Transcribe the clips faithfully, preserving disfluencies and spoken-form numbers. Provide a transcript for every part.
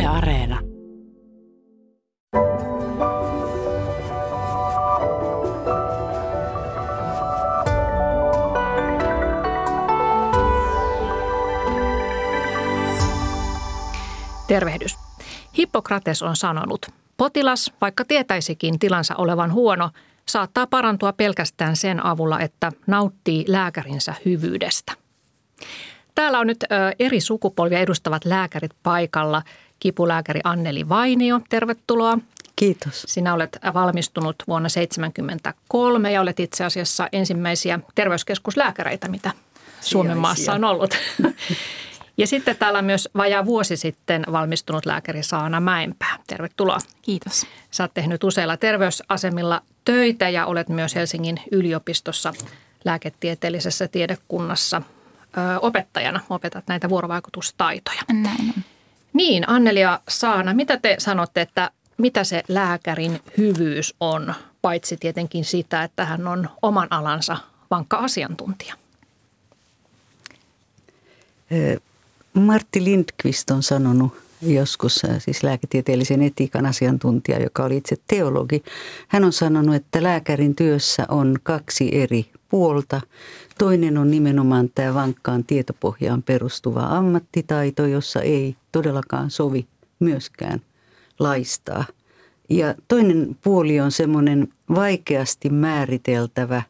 Areena. Tervehdys. Hippokrates on sanonut, potilas, vaikka tietäisikin tilansa olevan huono, saattaa parantua pelkästään sen avulla, että nauttii lääkärinsä hyvyydestä. Täällä on nyt eri sukupolvia edustavat lääkärit paikalla. Kipulääkäri Anneli Vainio, tervetuloa. Kiitos. Sinä olet valmistunut vuonna tuhatyhdeksänsataaseitsemänkymmentäkolme ja olet itse asiassa ensimmäisiä terveyskeskuslääkäreitä, mitä Suomen maassa on ollut. Ja sitten täällä on myös vajaa vuosi sitten valmistunut lääkäri Saana Mäenpää. Tervetuloa. Kiitos. Sä oot tehnyt useilla terveysasemilla töitä ja olet myös Helsingin yliopistossa lääketieteellisessä tiedekunnassa ö, opettajana. Opetat näitä vuorovaikutustaitoja. Näin on. Niin, Anneli ja Saana, mitä te sanotte, että mitä se lääkärin hyvyys on, paitsi tietenkin sitä, että hän on oman alansa vankka asiantuntija? Martti Lindqvist on sanonut joskus, siis lääketieteellisen etiikan asiantuntija, joka oli itse teologi. Hän on sanonut, että lääkärin työssä on kaksi eri puolta. Toinen on nimenomaan tämä vankkaan tietopohjaan perustuva ammattitaito, jossa ei todellakaan sovi myöskään laistaa. Ja toinen puoli on semmoinen vaikeasti määriteltävä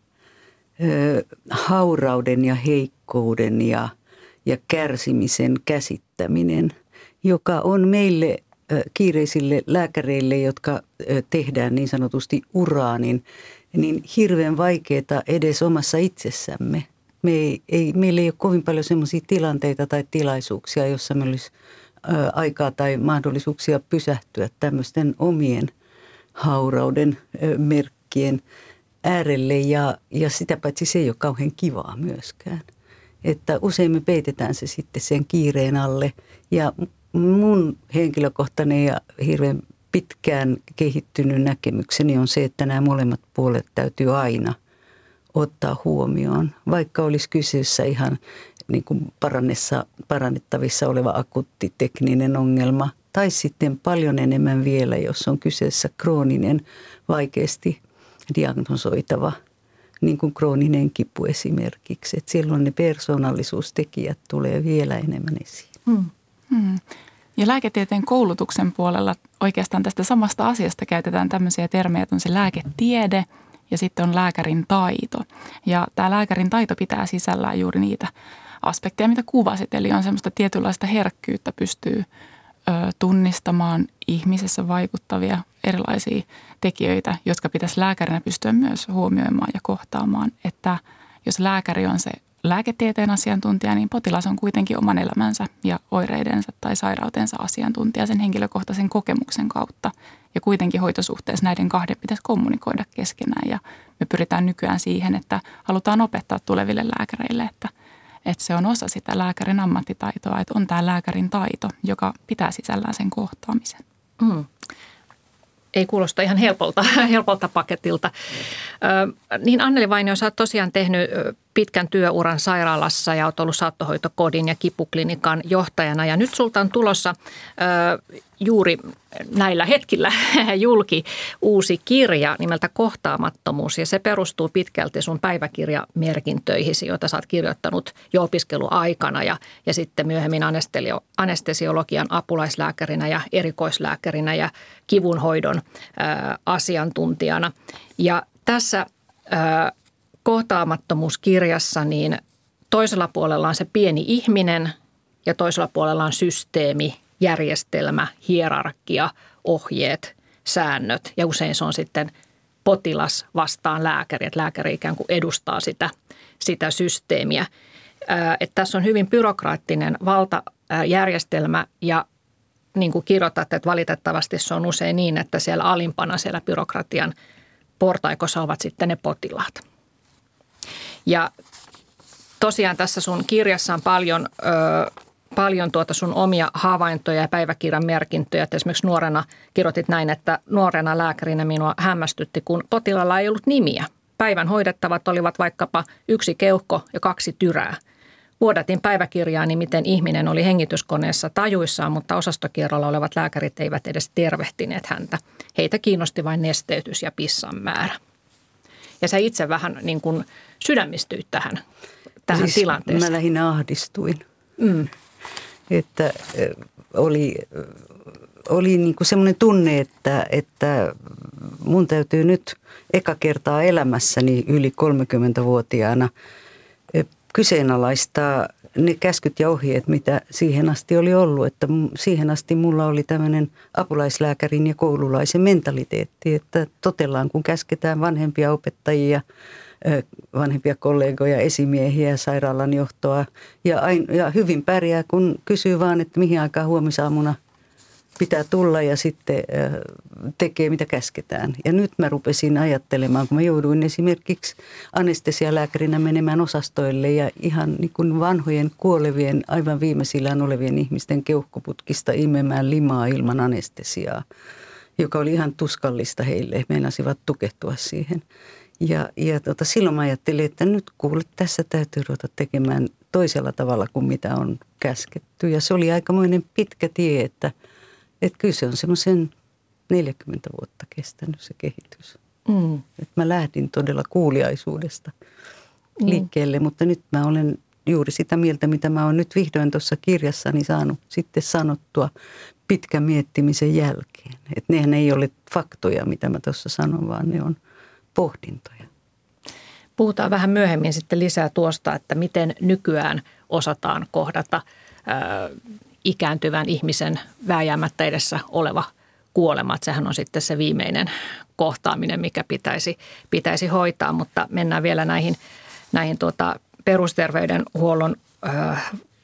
ö, haurauden ja heikkouden ja ja kärsimisen käsittäminen, joka on meille kiireisille lääkäreille, jotka tehdään niin sanotusti uraa, niin, niin hirveän vaikeaa edes omassa itsessämme. Me ei, ei, meillä ei ole kovin paljon sellaisia tilanteita tai tilaisuuksia, jossa meillä olisi ä, aikaa tai mahdollisuuksia pysähtyä tämmöisten omien haurauden ä, merkkien äärelle ja, ja sitä paitsi se ei ole kauhean kivaa myöskään. Että usein me peitetään se sitten sen kiireen alle ja mun henkilökohtainen ja hirveän pitkään kehittynyt näkemykseni on se, että nämä molemmat puolet täytyy aina ottaa huomioon. Vaikka olisi kyseessä ihan niin kuin parannessa, parannettavissa oleva akuutti tekninen ongelma tai sitten paljon enemmän vielä, jos on kyseessä krooninen, vaikeasti diagnosoitava niin kuin krooninen kipu esimerkiksi. Että silloin ne persoonallisuustekijät tulee vielä enemmän esiin. Hmm. Hmm. Ja lääketieteen koulutuksen puolella oikeastaan tästä samasta asiasta käytetään tämmöisiä termejä, että on se lääketiede ja sitten on lääkärin taito. Ja tämä lääkärin taito pitää sisällään juuri niitä aspekteja, mitä kuvasit. Eli on semmoista tietynlaista herkkyyttä, pystyy ö, tunnistamaan ihmisessä vaikuttavia erilaisia tekijöitä, jotka pitäisi lääkärinä pystyä myös huomioimaan ja kohtaamaan, että jos lääkäri on se lääketieteen asiantuntija, niin potilas on kuitenkin oman elämänsä ja oireidensa tai sairautensa asiantuntija sen henkilökohtaisen kokemuksen kautta. Ja kuitenkin hoitosuhteessa näiden kahden pitäisi kommunikoida keskenään ja me pyritään nykyään siihen, että halutaan opettaa tuleville lääkäreille, että, että se on osa sitä lääkärin ammattitaitoa, että on tämä lääkärin taito, joka pitää sisällään sen kohtaamisen. Mm. Ei kuulosta ihan helpolta, helpolta paketilta. Ö, niin Anneli Vainio, sä oot tosiaan tehnyt pitkän työuran sairaalassa ja oot ollut saattohoitokodin ja kipuklinikan johtajana. Ja nyt sulta on tulossa ö, juuri näillä hetkillä julki uusi kirja nimeltä Kohtaamattomuus. Ja se perustuu pitkälti sun päiväkirjamerkintöihisi, joita sä oot kirjoittanut jo opiskeluaikana ja, ja sitten myöhemmin anestesiologian apulaislääkärinä ja erikoislääkärinä ja kivunhoidon ö, asiantuntijana. Ja tässä ö, Kohtaamattomuuskirjassa niin toisella puolella on se pieni ihminen ja toisella puolella on systeemi, järjestelmä, hierarkia, ohjeet, säännöt ja usein se on sitten potilas vastaan lääkäri, että lääkäri ikään kuin edustaa sitä, sitä systeemiä. Että tässä on hyvin byrokraattinen valtajärjestelmä ja niin kuin kirjoitat, että valitettavasti se on usein niin, että siellä alimpana siellä byrokratian portaikossa ovat sitten ne potilaat. Ja tosiaan tässä sun kirjassa on paljon, ö, paljon tuota sun omia havaintoja ja päiväkirjan merkintöjä. Et esimerkiksi nuorena kirjoitit näin, että nuorena lääkärinä minua hämmästytti, kun potilaalla ei ollut nimiä. Päivän hoidettavat olivat vaikkapa yksi keuhko ja kaksi tyrää. Vuodatin päiväkirjaani, miten ihminen oli hengityskoneessa tajuissaan, mutta osastokierrolla olevat lääkärit eivät edes tervehtineet häntä. Heitä kiinnosti vain nesteytys ja pissan määrä. Ja sä itse vähän niin kuin sydämistyit tähän, tähän siis tilanteeseen. Mä lähinnä ahdistuin. Mm. Että oli, oli niin kuin semmoinen tunne, että, että mun täytyy nyt eka kertaa elämässäni yli kolmekymmentävuotiaana kyseenalaistaa ne käskyt ja ohjeet, mitä siihen asti oli ollut. Että siihen asti mulla oli tämmöinen apulaislääkärin ja koululaisen mentaliteetti, että totellaan kun käsketään vanhempia opettajia, vanhempia kollegoja, esimiehiä, sairaalan johtoa ja, ain, ja hyvin pärjää, kun kysyy vaan, että mihin aikaan huomisaamuna pitää tulla ja sitten tekee mitä käsketään. Ja nyt mä rupesin ajattelemaan, kun mä jouduin esimerkiksi anestesialääkärinä menemään osastoille ja ihan niin kuin vanhojen kuolevien, aivan viimeisillään olevien ihmisten keuhkoputkista imemään limaa ilman anestesiaa, joka oli ihan tuskallista heille. Meinasivat tukehtua siihen. Ja, ja tota, silloin mä ajattelin, että nyt kuule, tässä täytyy ruveta tekemään toisella tavalla kuin mitä on käsketty. Ja se oli aikamoinen pitkä tie, että, että kyllä se on semmoisen neljäkymmentä vuotta kestänyt se kehitys. Mm. Että mä lähdin todella kuuliaisuudesta mm. liikkeelle, mutta nyt mä olen juuri sitä mieltä, mitä mä oon nyt vihdoin tuossa kirjassani saanut sitten sanottua pitkän miettimisen jälkeen. Että nehän ei ole faktoja, mitä mä tuossa sanon, vaan ne on pohdintoja. Puhutaan vähän myöhemmin sitten lisää tuosta, että miten nykyään osataan kohdata ää, ikääntyvän ihmisen vääjäämättä edessä oleva kuolema. Että sehän on sitten se viimeinen kohtaaminen, mikä pitäisi, pitäisi hoitaa, mutta mennään vielä näihin, näihin tuota perusterveydenhuollon ää,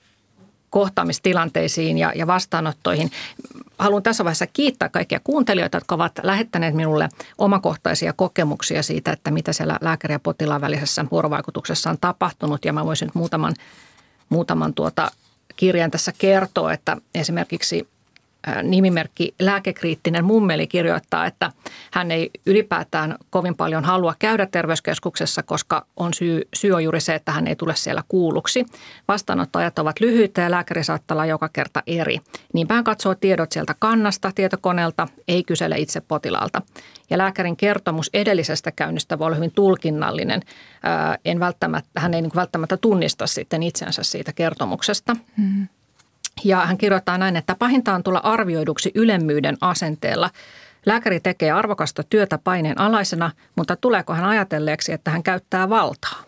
kohtaamistilanteisiin ja, ja vastaanottoihin. Haluan tässä vaiheessa kiittää kaikkia kuuntelijoita, jotka ovat lähettäneet minulle omakohtaisia kokemuksia siitä, että mitä siellä lääkäri- ja potilaan välisessä vuorovaikutuksessa on tapahtunut. Ja mä voisin nyt muutaman, muutaman tuota kirjan tässä kertoa, että esimerkiksi nimimerkki Lääkekriittinen mummeli kirjoittaa, että hän ei ylipäätään kovin paljon halua käydä terveyskeskuksessa, koska on syy, syy on juuri se, että hän ei tule siellä kuulluksi. Vastaanottoajat ovat lyhyitä ja lääkäri saattaa olla joka kerta eri. Niinpä hän katsoo tiedot sieltä kannasta, tietokoneelta, ei kysele itse potilaalta. Ja lääkärin kertomus edellisestä käynnistä voi olla hyvin tulkinnallinen. Ää, en välttämättä, hän ei niin kuin välttämättä tunnista sitten itsensä siitä kertomuksesta. Mm. Ja hän kirjoittaa näin, että pahinta on tulla arvioiduksi ylemmyyden asenteella. Lääkäri tekee arvokasta työtä paineen alaisena, mutta tuleeko hän ajatelleeksi, että hän käyttää valtaa?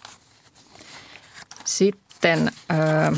Sitten ö,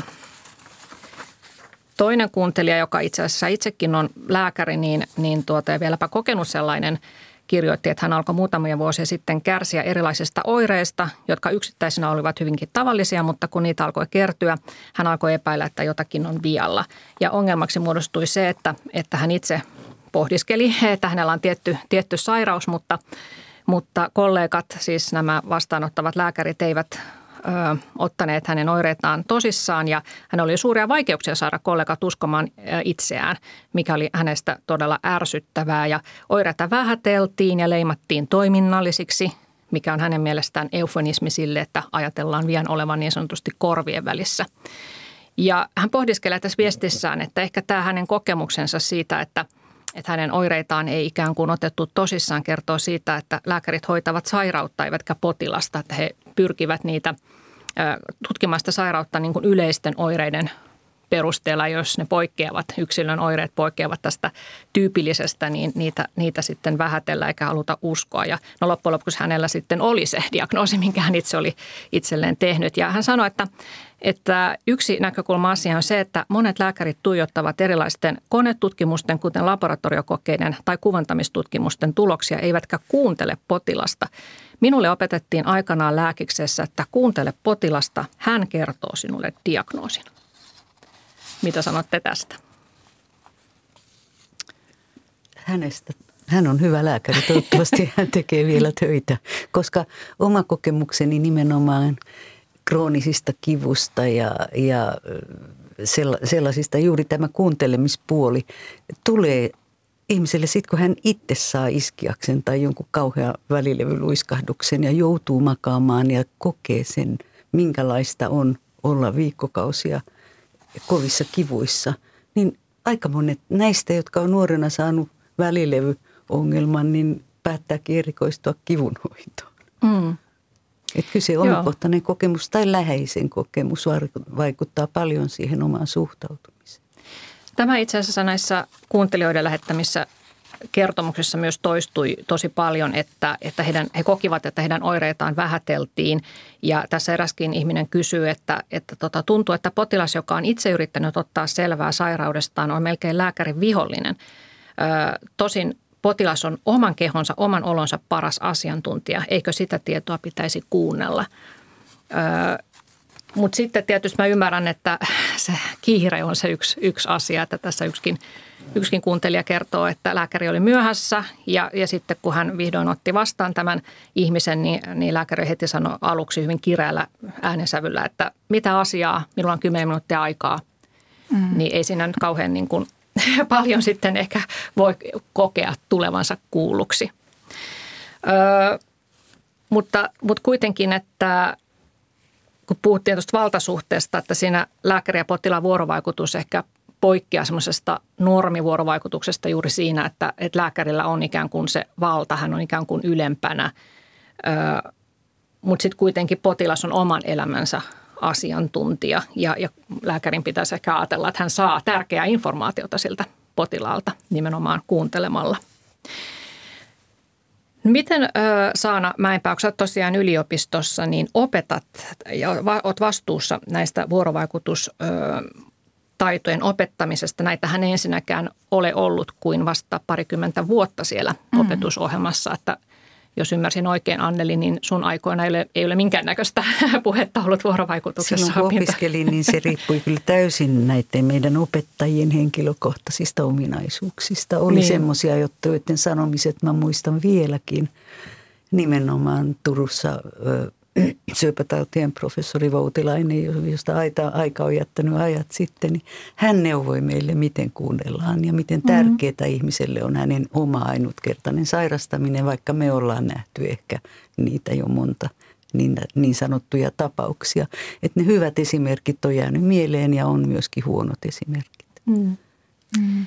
toinen kuuntelija, joka itse asiassa itsekin on lääkäri, niin, niin tuota, ja vieläpä kokenut sellainen, kirjoitti, että hän alkoi muutamia vuosia sitten kärsiä erilaisista oireista, jotka yksittäisenä olivat hyvinkin tavallisia, mutta kun niitä alkoi kertyä, hän alkoi epäillä, että jotakin on vialla. Ja ongelmaksi muodostui se, että, että hän itse pohdiskeli, että hänellä on tietty, tietty sairaus, mutta, mutta kollegat, siis nämä vastaanottavat lääkärit eivät Ö, ottaneet hänen oireitaan tosissaan ja hän oli suuria vaikeuksia saada kollegat uskomaan ö, itseään, mikä oli hänestä todella ärsyttävää ja oireita vähäteltiin ja leimattiin toiminnallisiksi, mikä on hänen mielestään eufemismi sille, että ajatellaan vien olevan niin sanotusti korvien välissä. Ja hän pohdiskelee tässä viestissään, että ehkä tämä hänen kokemuksensa siitä, että että hänen oireitaan ei ikään kuin otettu tosissaan, kertoo siitä, että lääkärit hoitavat sairautta eivätkä potilasta, että he pyrkivät niitä tutkimasta sairautta niin kuin yleisten oireiden perusteella, jos ne poikkeavat, yksilön oireet poikkeavat tästä tyypillisestä, niin niitä, niitä sitten vähätellä eikä haluta uskoa. Ja no loppujen lopuksi hänellä sitten oli se diagnoosi, minkä hän itse oli itselleen tehnyt. Ja hän sanoi, että, että yksi näkökulma asiaan on se, että monet lääkärit tuijottavat erilaisten konetutkimusten, kuten laboratoriokokeiden tai kuvantamistutkimusten tuloksia, eivätkä kuuntele potilasta. Minulle opetettiin aikanaan lääkiksessä, että kuuntele potilasta, hän kertoo sinulle diagnoosin. Mitä sanotte tästä? Hänestä. Hän on hyvä lääkäri, toivottavasti hän tekee vielä töitä, koska oma kokemukseni nimenomaan kroonisista kivusta ja, ja sellaisista, juuri tämä kuuntelemispuoli tulee ihmiselle sitten, kun hän itse saa iskiaksen tai jonkun kauhean välilevyluiskahduksen ja joutuu makaamaan ja kokee sen, minkälaista on olla viikkokausia kovissa kivuissa, niin aika monet näistä, jotka on nuorena saanut välilevyongelman, niin päättääkin erikoistua kivunhoitoon. Mm. Että kyse omakohtainen kokemus tai läheisen kokemus vaikuttaa paljon siihen omaan suhtautumiseen. Tämä itse asiassa näissä kuuntelijoiden lähettämissä kertomuksissa myös toistui tosi paljon, että, että heidän, he kokivat, että heidän oireitaan vähäteltiin. Ja tässä eräskin ihminen kysyy, että, että tota, tuntuu, että potilas, joka on itse yrittänyt ottaa selvää sairaudestaan, on melkein lääkärin vihollinen. Ö, tosin potilas on oman kehonsa, oman olonsa paras asiantuntija. Eikö sitä tietoa pitäisi kuunnella? Ö, mutta sitten tietysti mä ymmärrän, että se kiire on se yksi, yksi asia, että tässä yksikin Yksikin kuuntelija kertoo, että lääkäri oli myöhässä ja, ja sitten kun hän vihdoin otti vastaan tämän ihmisen, niin, niin lääkäri heti sanoi aluksi hyvin kireällä äänensävyllä, että mitä asiaa, minulla on kymmenen minuuttia aikaa. Mm. Niin ei siinä nyt kauhean niin kuin paljon sitten ehkä voi kokea tulevansa kuulluksi. Öö, mutta, mutta kuitenkin, että kun puhuttiin tuosta valtasuhteesta, että siinä lääkäri ja potilaan vuorovaikutus ehkä poikkeaa semmoisesta normivuorovaikutuksesta juuri siinä, että, että lääkärillä on ikään kuin se valta, hän on ikään kuin ylempänä, öö, mutta sitten kuitenkin potilas on oman elämänsä asiantuntija ja, ja lääkärin pitäisi ehkä ajatella, että hän saa tärkeää informaatiota siltä potilaalta nimenomaan kuuntelemalla. Miten ö, Saana Mäenpää, kun sä oot tosiaan yliopistossa, niin opetat ja va, oot vastuussa näistä vuorovaikutus ö, taitojen opettamisesta. Näitähän ei ensinnäkään ole ollut kuin vasta parikymmentä vuotta siellä mm. opetusohjelmassa, että jos ymmärsin oikein, Anneli, niin sun aikoina ei ole, ei ole minkäännäköistä puhetta ollut vuorovaikutuksessa. Silloin kun opiskelin, niin se riippui kyllä täysin näiden meidän opettajien henkilökohtaisista ominaisuuksista. Oli niin semmoisia, joiden sanomiset mä muistan vieläkin. Nimenomaan Turussa syöpätautien professori Voutilainen, josta aita, aika on jättänyt ajat sitten, niin hän neuvoi meille, miten kuunnellaan ja miten tärkeää mm-hmm. ihmiselle on hänen oma ainutkertainen sairastaminen, vaikka me ollaan nähty ehkä niitä jo monta niin, niin sanottuja tapauksia. Että ne hyvät esimerkit on jäänyt mieleen ja on myöskin huonot esimerkit. Mm. Mm.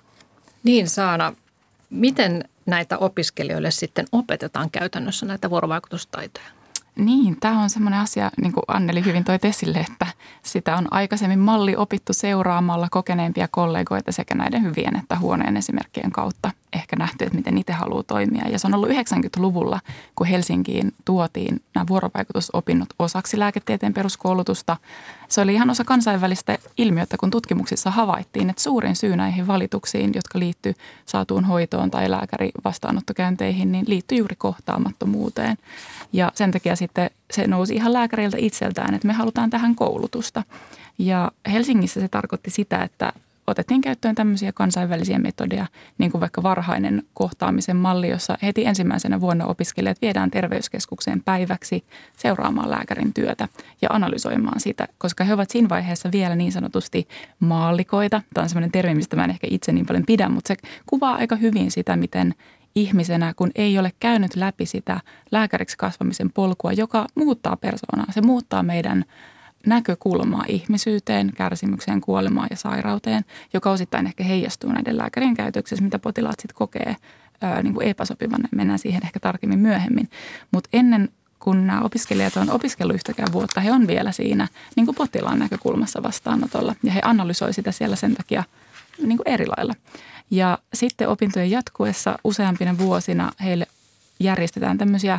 Niin Saana, miten näitä opiskelijoille sitten opetetaan käytännössä näitä vuorovaikutustaitoja? Niin, tämä on semmoinen asia, niin kuin Anneli hyvin toi esille, että sitä on aikaisemmin malli opittu seuraamalla kokeneempia kollegoita sekä näiden hyvien että huonojen esimerkkien kautta. Ehkä nähty, että miten itse haluaa toimia. Ja se on ollut yhdeksänkymmentäluvulla, kun Helsinkiin tuotiin nämä vuorovaikutusopinnot osaksi lääketieteen peruskoulutusta. Se oli ihan osa kansainvälistä ilmiötä, kun tutkimuksissa havaittiin, että suurin syy näihin valituksiin, jotka liittyy saatuun hoitoon tai lääkäri vastaanottokäynteihin, niin liittyy juuri kohtaamattomuuteen. Ja sen takia sitten se nousi ihan lääkäriltä itseltään, että me halutaan tähän koulutusta. Ja Helsingissä se tarkoitti sitä, että otettiin käyttöön tämmöisiä kansainvälisiä metodeja, niin kuin vaikka varhainen kohtaamisen malli, jossa heti ensimmäisenä vuonna opiskelijat viedään terveyskeskukseen päiväksi seuraamaan lääkärin työtä ja analysoimaan sitä, koska he ovat siinä vaiheessa vielä niin sanotusti maallikoita. Tämä on semmoinen termi, mistä mä en ehkä itse niin paljon pidä, mutta se kuvaa aika hyvin sitä, miten ihmisenä, kun ei ole käynyt läpi sitä lääkäriksi kasvamisen polkua, joka muuttaa persoonaa. Se muuttaa meidän näkökulmaa ihmisyyteen, kärsimykseen, kuolemaan ja sairauteen, joka osittain ehkä heijastuu näiden lääkärien käytöksessä, mitä potilaat sitten kokee ää, niin kuin epäsopivana. Mennään siihen ehkä tarkemmin myöhemmin. Mutta ennen kun nämä opiskelijat on opiskellut yhtäkään vuotta, he on vielä siinä niin kuin potilaan näkökulmassa vastaanotolla. Ja he analysoi sitä siellä sen takia niin kuin eri lailla. Ja sitten opintojen jatkuessa useampina vuosina heille järjestetään tämmöisiä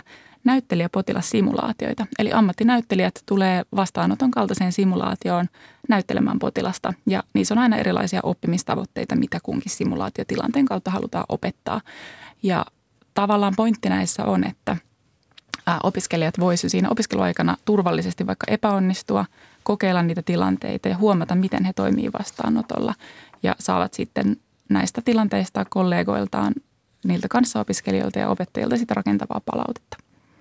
näyttelijäpotilassimulaatioita. Eli ammattinäyttelijät tulee vastaanoton kaltaiseen simulaatioon näyttelemään potilasta. Ja niissä on aina erilaisia oppimistavoitteita, mitä kunkin simulaatiotilanteen kautta halutaan opettaa. Ja tavallaan pointti näissä on, että opiskelijat voisivat siinä opiskeluaikana turvallisesti vaikka epäonnistua, kokeilla niitä tilanteita ja huomata, miten he toimii vastaanotolla. Ja saavat sitten näistä tilanteista kollegoiltaan, niiltä kanssaopiskelijoilta ja opettajilta sitä rakentavaa palautetta.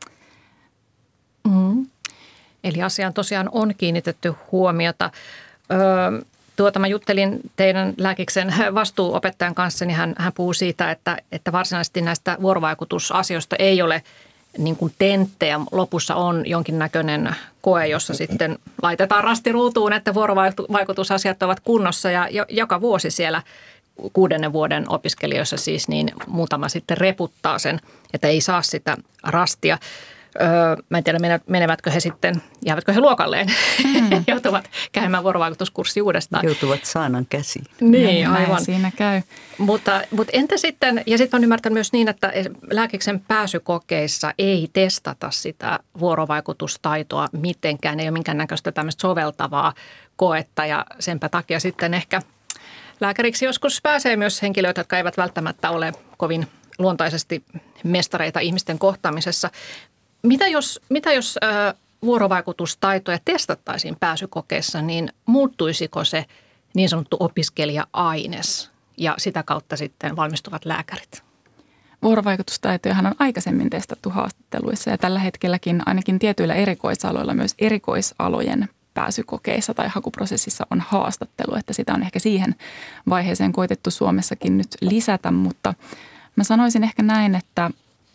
Mm. Eli asiaan tosiaan on kiinnitetty huomiota. Öö, tuota mä juttelin teidän lääkiksen vastuuopettajan kanssa, niin hän, hän puhuu siitä, että, että varsinaisesti näistä vuorovaikutusasioista ei ole niin kuin tenttejä. Lopussa on jonkinnäköinen koe, jossa sitten laitetaan rasti ruutuun, että vuorovaikutusasiat ovat kunnossa ja joka vuosi siellä kuudennen vuoden opiskelijoissa siis niin muutama sitten reputtaa sen, että ei saa sitä rastia. Öö, mä en tiedä, menevätkö he sitten, jäävätkö he luokalleen, mm. joutuvat käymään vuorovaikutuskurssi uudestaan. Joutuvat saanan käsiin. Niin, aivan. Näin siinä käy. Mutta, mutta entä sitten, ja sitten on ymmärtänyt myös niin, että lääkiksen pääsykokeissa ei testata sitä vuorovaikutustaitoa mitenkään, ei ole minkäännäköistä tämmöistä soveltavaa koetta ja senpä takia sitten ehkä lääkäriksi joskus pääsee myös henkilöitä, jotka eivät välttämättä ole kovin luontaisesti mestareita ihmisten kohtaamisessa. Mitä jos, mitä jos äh, vuorovaikutustaitoja testattaisiin pääsykokeessa, niin muuttuisiko se niin sanottu opiskelija-aines ja sitä kautta sitten valmistuvat lääkärit? Vuorovaikutustaitojahan on aikaisemmin testattu haastatteluissa ja tällä hetkelläkin ainakin tietyillä erikoisaloilla myös erikoisalojen pääsykokeissa tai hakuprosessissa on haastattelu, että sitä on ehkä siihen vaiheeseen koitettu Suomessakin nyt lisätä, mutta mä sanoisin ehkä näin, että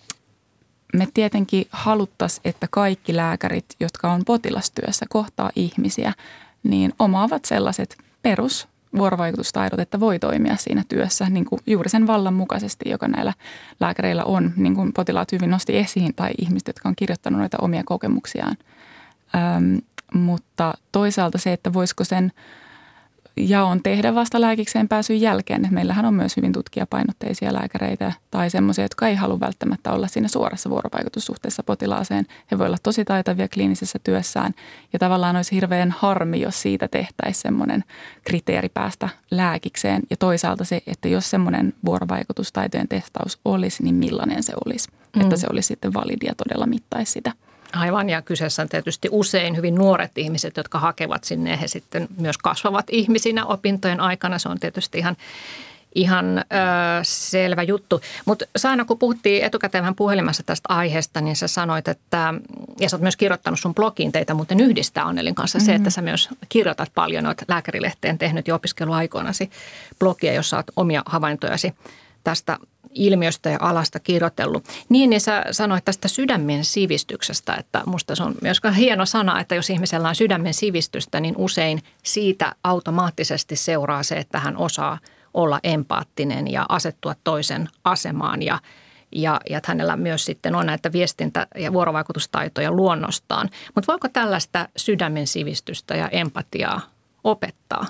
me tietenkin haluttaisiin, että kaikki lääkärit, jotka on potilastyössä, kohtaa ihmisiä, niin omaavat sellaiset perusvuorovaikutustaidot, että voi toimia siinä työssä niin kuin juuri sen vallan mukaisesti, joka näillä lääkäreillä on, niin kuin potilaat hyvin nosti esiin tai ihmiset, jotka on kirjoittanut noita omia kokemuksiaan. Öm, mutta toisaalta se, että voisiko sen jaon tehdä vasta lääkikseen pääsyn jälkeen. Et meillähän on myös hyvin tutkijapainotteisia lääkäreitä tai semmoisia, jotka ei halua välttämättä olla siinä suorassa vuorovaikutussuhteessa potilaaseen. He voi olla tosi taitavia kliinisessä työssään ja tavallaan olisi hirveän harmi, jos siitä tehtäisiin semmoinen kriteeri päästä lääkikseen. Ja toisaalta se, että jos semmoinen vuorovaikutustaitojen testaus olisi, niin millainen se olisi. Mm. Että se olisi sitten validi ja todella mittaisi sitä. Aivan, ja kyseessä on tietysti usein hyvin nuoret ihmiset, jotka hakevat sinne. He sitten myös kasvavat ihmisinä opintojen aikana. Se on tietysti ihan, ihan ö, selvä juttu. Mutta Saana, kun puhuttiin etukäteen vähän puhelimessa tästä aiheesta, niin sä sanoit, että, ja sä oot myös kirjoittanut sun blogiin, teitä muuten yhdistää Annelin kanssa mm-hmm. se, että sä myös kirjoitat paljon, oot lääkärilehteen tehnyt jo opiskeluaikoinasi blogia, jossa oot omia havaintojasi tästä ilmiöstä ja alasta kirjoitellut. Niin, niin sä sanoit tästä sydämen sivistyksestä, että musta se on myös hieno sana, että jos ihmisellä on sydämen sivistystä, niin usein siitä automaattisesti seuraa se, että hän osaa olla empaattinen ja asettua toisen asemaan ja, ja, ja että hänellä myös sitten on näitä viestintä- ja vuorovaikutustaitoja luonnostaan. Mutta voiko tällaista sydämen sivistystä ja empatiaa opettaa?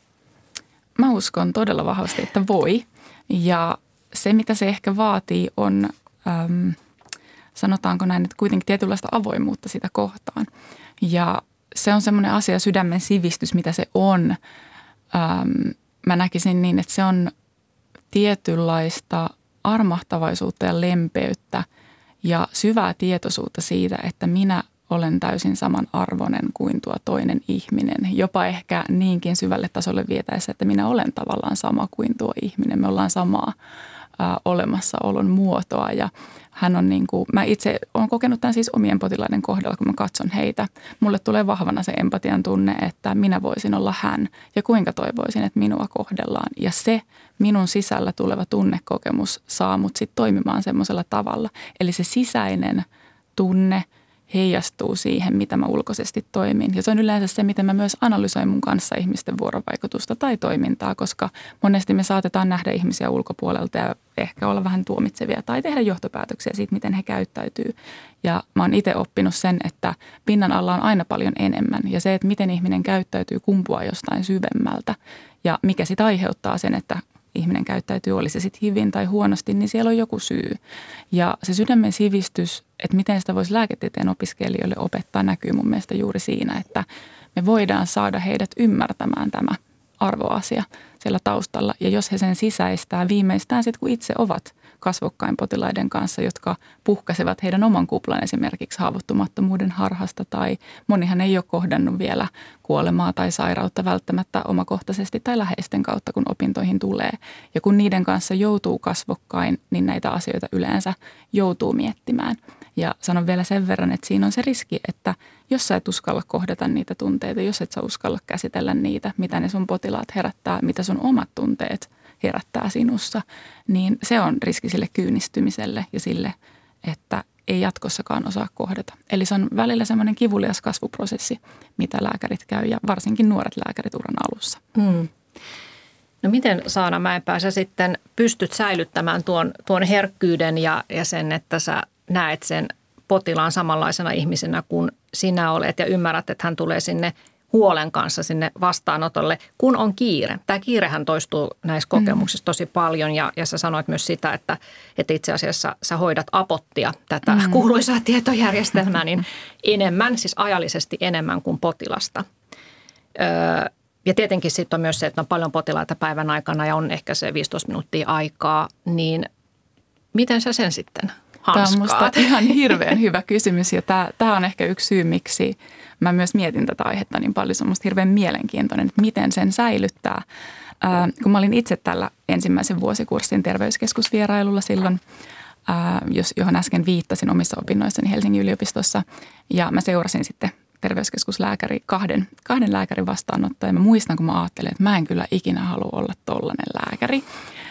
Mä uskon todella vahvasti, että voi. Ja se, mitä se ehkä vaatii, on, äm, sanotaanko näin, että kuitenkin tietynlaista avoimuutta sitä kohtaan. Ja se on semmoinen asia, sydämen sivistys, mitä se on. Äm, mä näkisin niin, että se on tietynlaista armahtavaisuutta ja lempeyttä ja syvää tietoisuutta siitä, että minä olen täysin samanarvoinen kuin tuo toinen ihminen. Jopa ehkä niinkin syvälle tasolle vietäessä, että minä olen tavallaan sama kuin tuo ihminen. Me ollaan samaa ä, olemassaolon muotoa ja hän on niin kuin, mä itse olen kokenut tämän siis omien potilaiden kohdalla, kun mä katson heitä. Mulle tulee vahvana se empatian tunne, että minä voisin olla hän ja kuinka toivoisin, että minua kohdellaan. Ja se minun sisällä tuleva tunnekokemus saa mut sitten toimimaan semmoisella tavalla. Eli se sisäinen tunne heijastuu siihen, mitä mä ulkoisesti toimin. Ja se on yleensä se, miten mä myös analysoin mun kanssa ihmisten vuorovaikutusta tai toimintaa, koska monesti me saatetaan nähdä ihmisiä ulkopuolelta ja ehkä olla vähän tuomitsevia tai tehdä johtopäätöksiä siitä, miten he käyttäytyy. Ja mä oon itse oppinut sen, että pinnan alla on aina paljon enemmän ja se, että miten ihminen käyttäytyy, kumpuaa jostain syvemmältä ja mikä sitä aiheuttaa sen, että ihminen käyttäytyy, oli se sitten hyvin tai huonosti, niin siellä on joku syy. Ja se sydämen sivistys, että miten sitä voisi lääketieteen opiskelijoille opettaa, näkyy mun mielestä juuri siinä, että me voidaan saada heidät ymmärtämään tämä arvoasia siellä taustalla. Ja jos he sen sisäistää viimeistään sitten, kun itse ovat kasvokkain potilaiden kanssa, jotka puhkaisevat heidän oman kuplan esimerkiksi haavoittumattomuuden harhasta tai monihan ei ole kohdannut vielä kuolemaa tai sairautta välttämättä omakohtaisesti tai läheisten kautta, kun opintoihin tulee. Ja kun niiden kanssa joutuu kasvokkain, niin näitä asioita yleensä joutuu miettimään. Ja sanon vielä sen verran, että siinä on se riski, että jos sä et uskalla kohdata niitä tunteita, jos et sä uskalla käsitellä niitä, mitä ne sun potilaat herättää, mitä sun omat tunteet herättää sinussa, niin se on riski sille kyynistymiselle ja sille, että ei jatkossakaan osaa kohdata. Eli se on välillä semmoinen kivulias kasvuprosessi, mitä lääkärit käy ja varsinkin nuoret lääkärit uran alussa. Hmm. No miten Saana Mäenpää sä sitten pystyt säilyttämään tuon, tuon herkkyyden ja, ja sen, että sä näet sen potilaan samanlaisena ihmisenä kuin sinä olet ja ymmärrät, että hän tulee sinne huolen kanssa sinne vastaanotolle, kun on kiire. Tämä kiirehän toistuu näissä kokemuksissa tosi paljon ja, ja sä sanoit myös sitä, että, että itse asiassa sä hoidat apottia, tätä mm. kuuluisaa tietojärjestelmää, niin enemmän, siis ajallisesti enemmän kuin potilasta. Öö, ja tietenkin sitten on myös se, että on paljon potilaita päivän aikana ja on ehkä se viisitoista minuuttia aikaa, niin miten sä sen sitten hanskaat? Tämä on musta ihan hirveän hyvä kysymys ja tämä, tämä on ehkä yksi syy, miksi mä myös mietin tätä aihetta niin paljon. Se on musta hirveän mielenkiintoinen, että miten sen säilyttää. Ää, kun mä olin itse tällä ensimmäisen vuosikurssin terveyskeskusvierailulla silloin, ää, jos, johon äsken viittasin omissa opinnoissani Helsingin yliopistossa ja mä seurasin sitten terveyskeskuslääkäri, kahden, kahden lääkärin vastaanottoa ja mä muistan, kun mä ajattelin, että mä en kyllä ikinä halua olla tollainen lääkäri.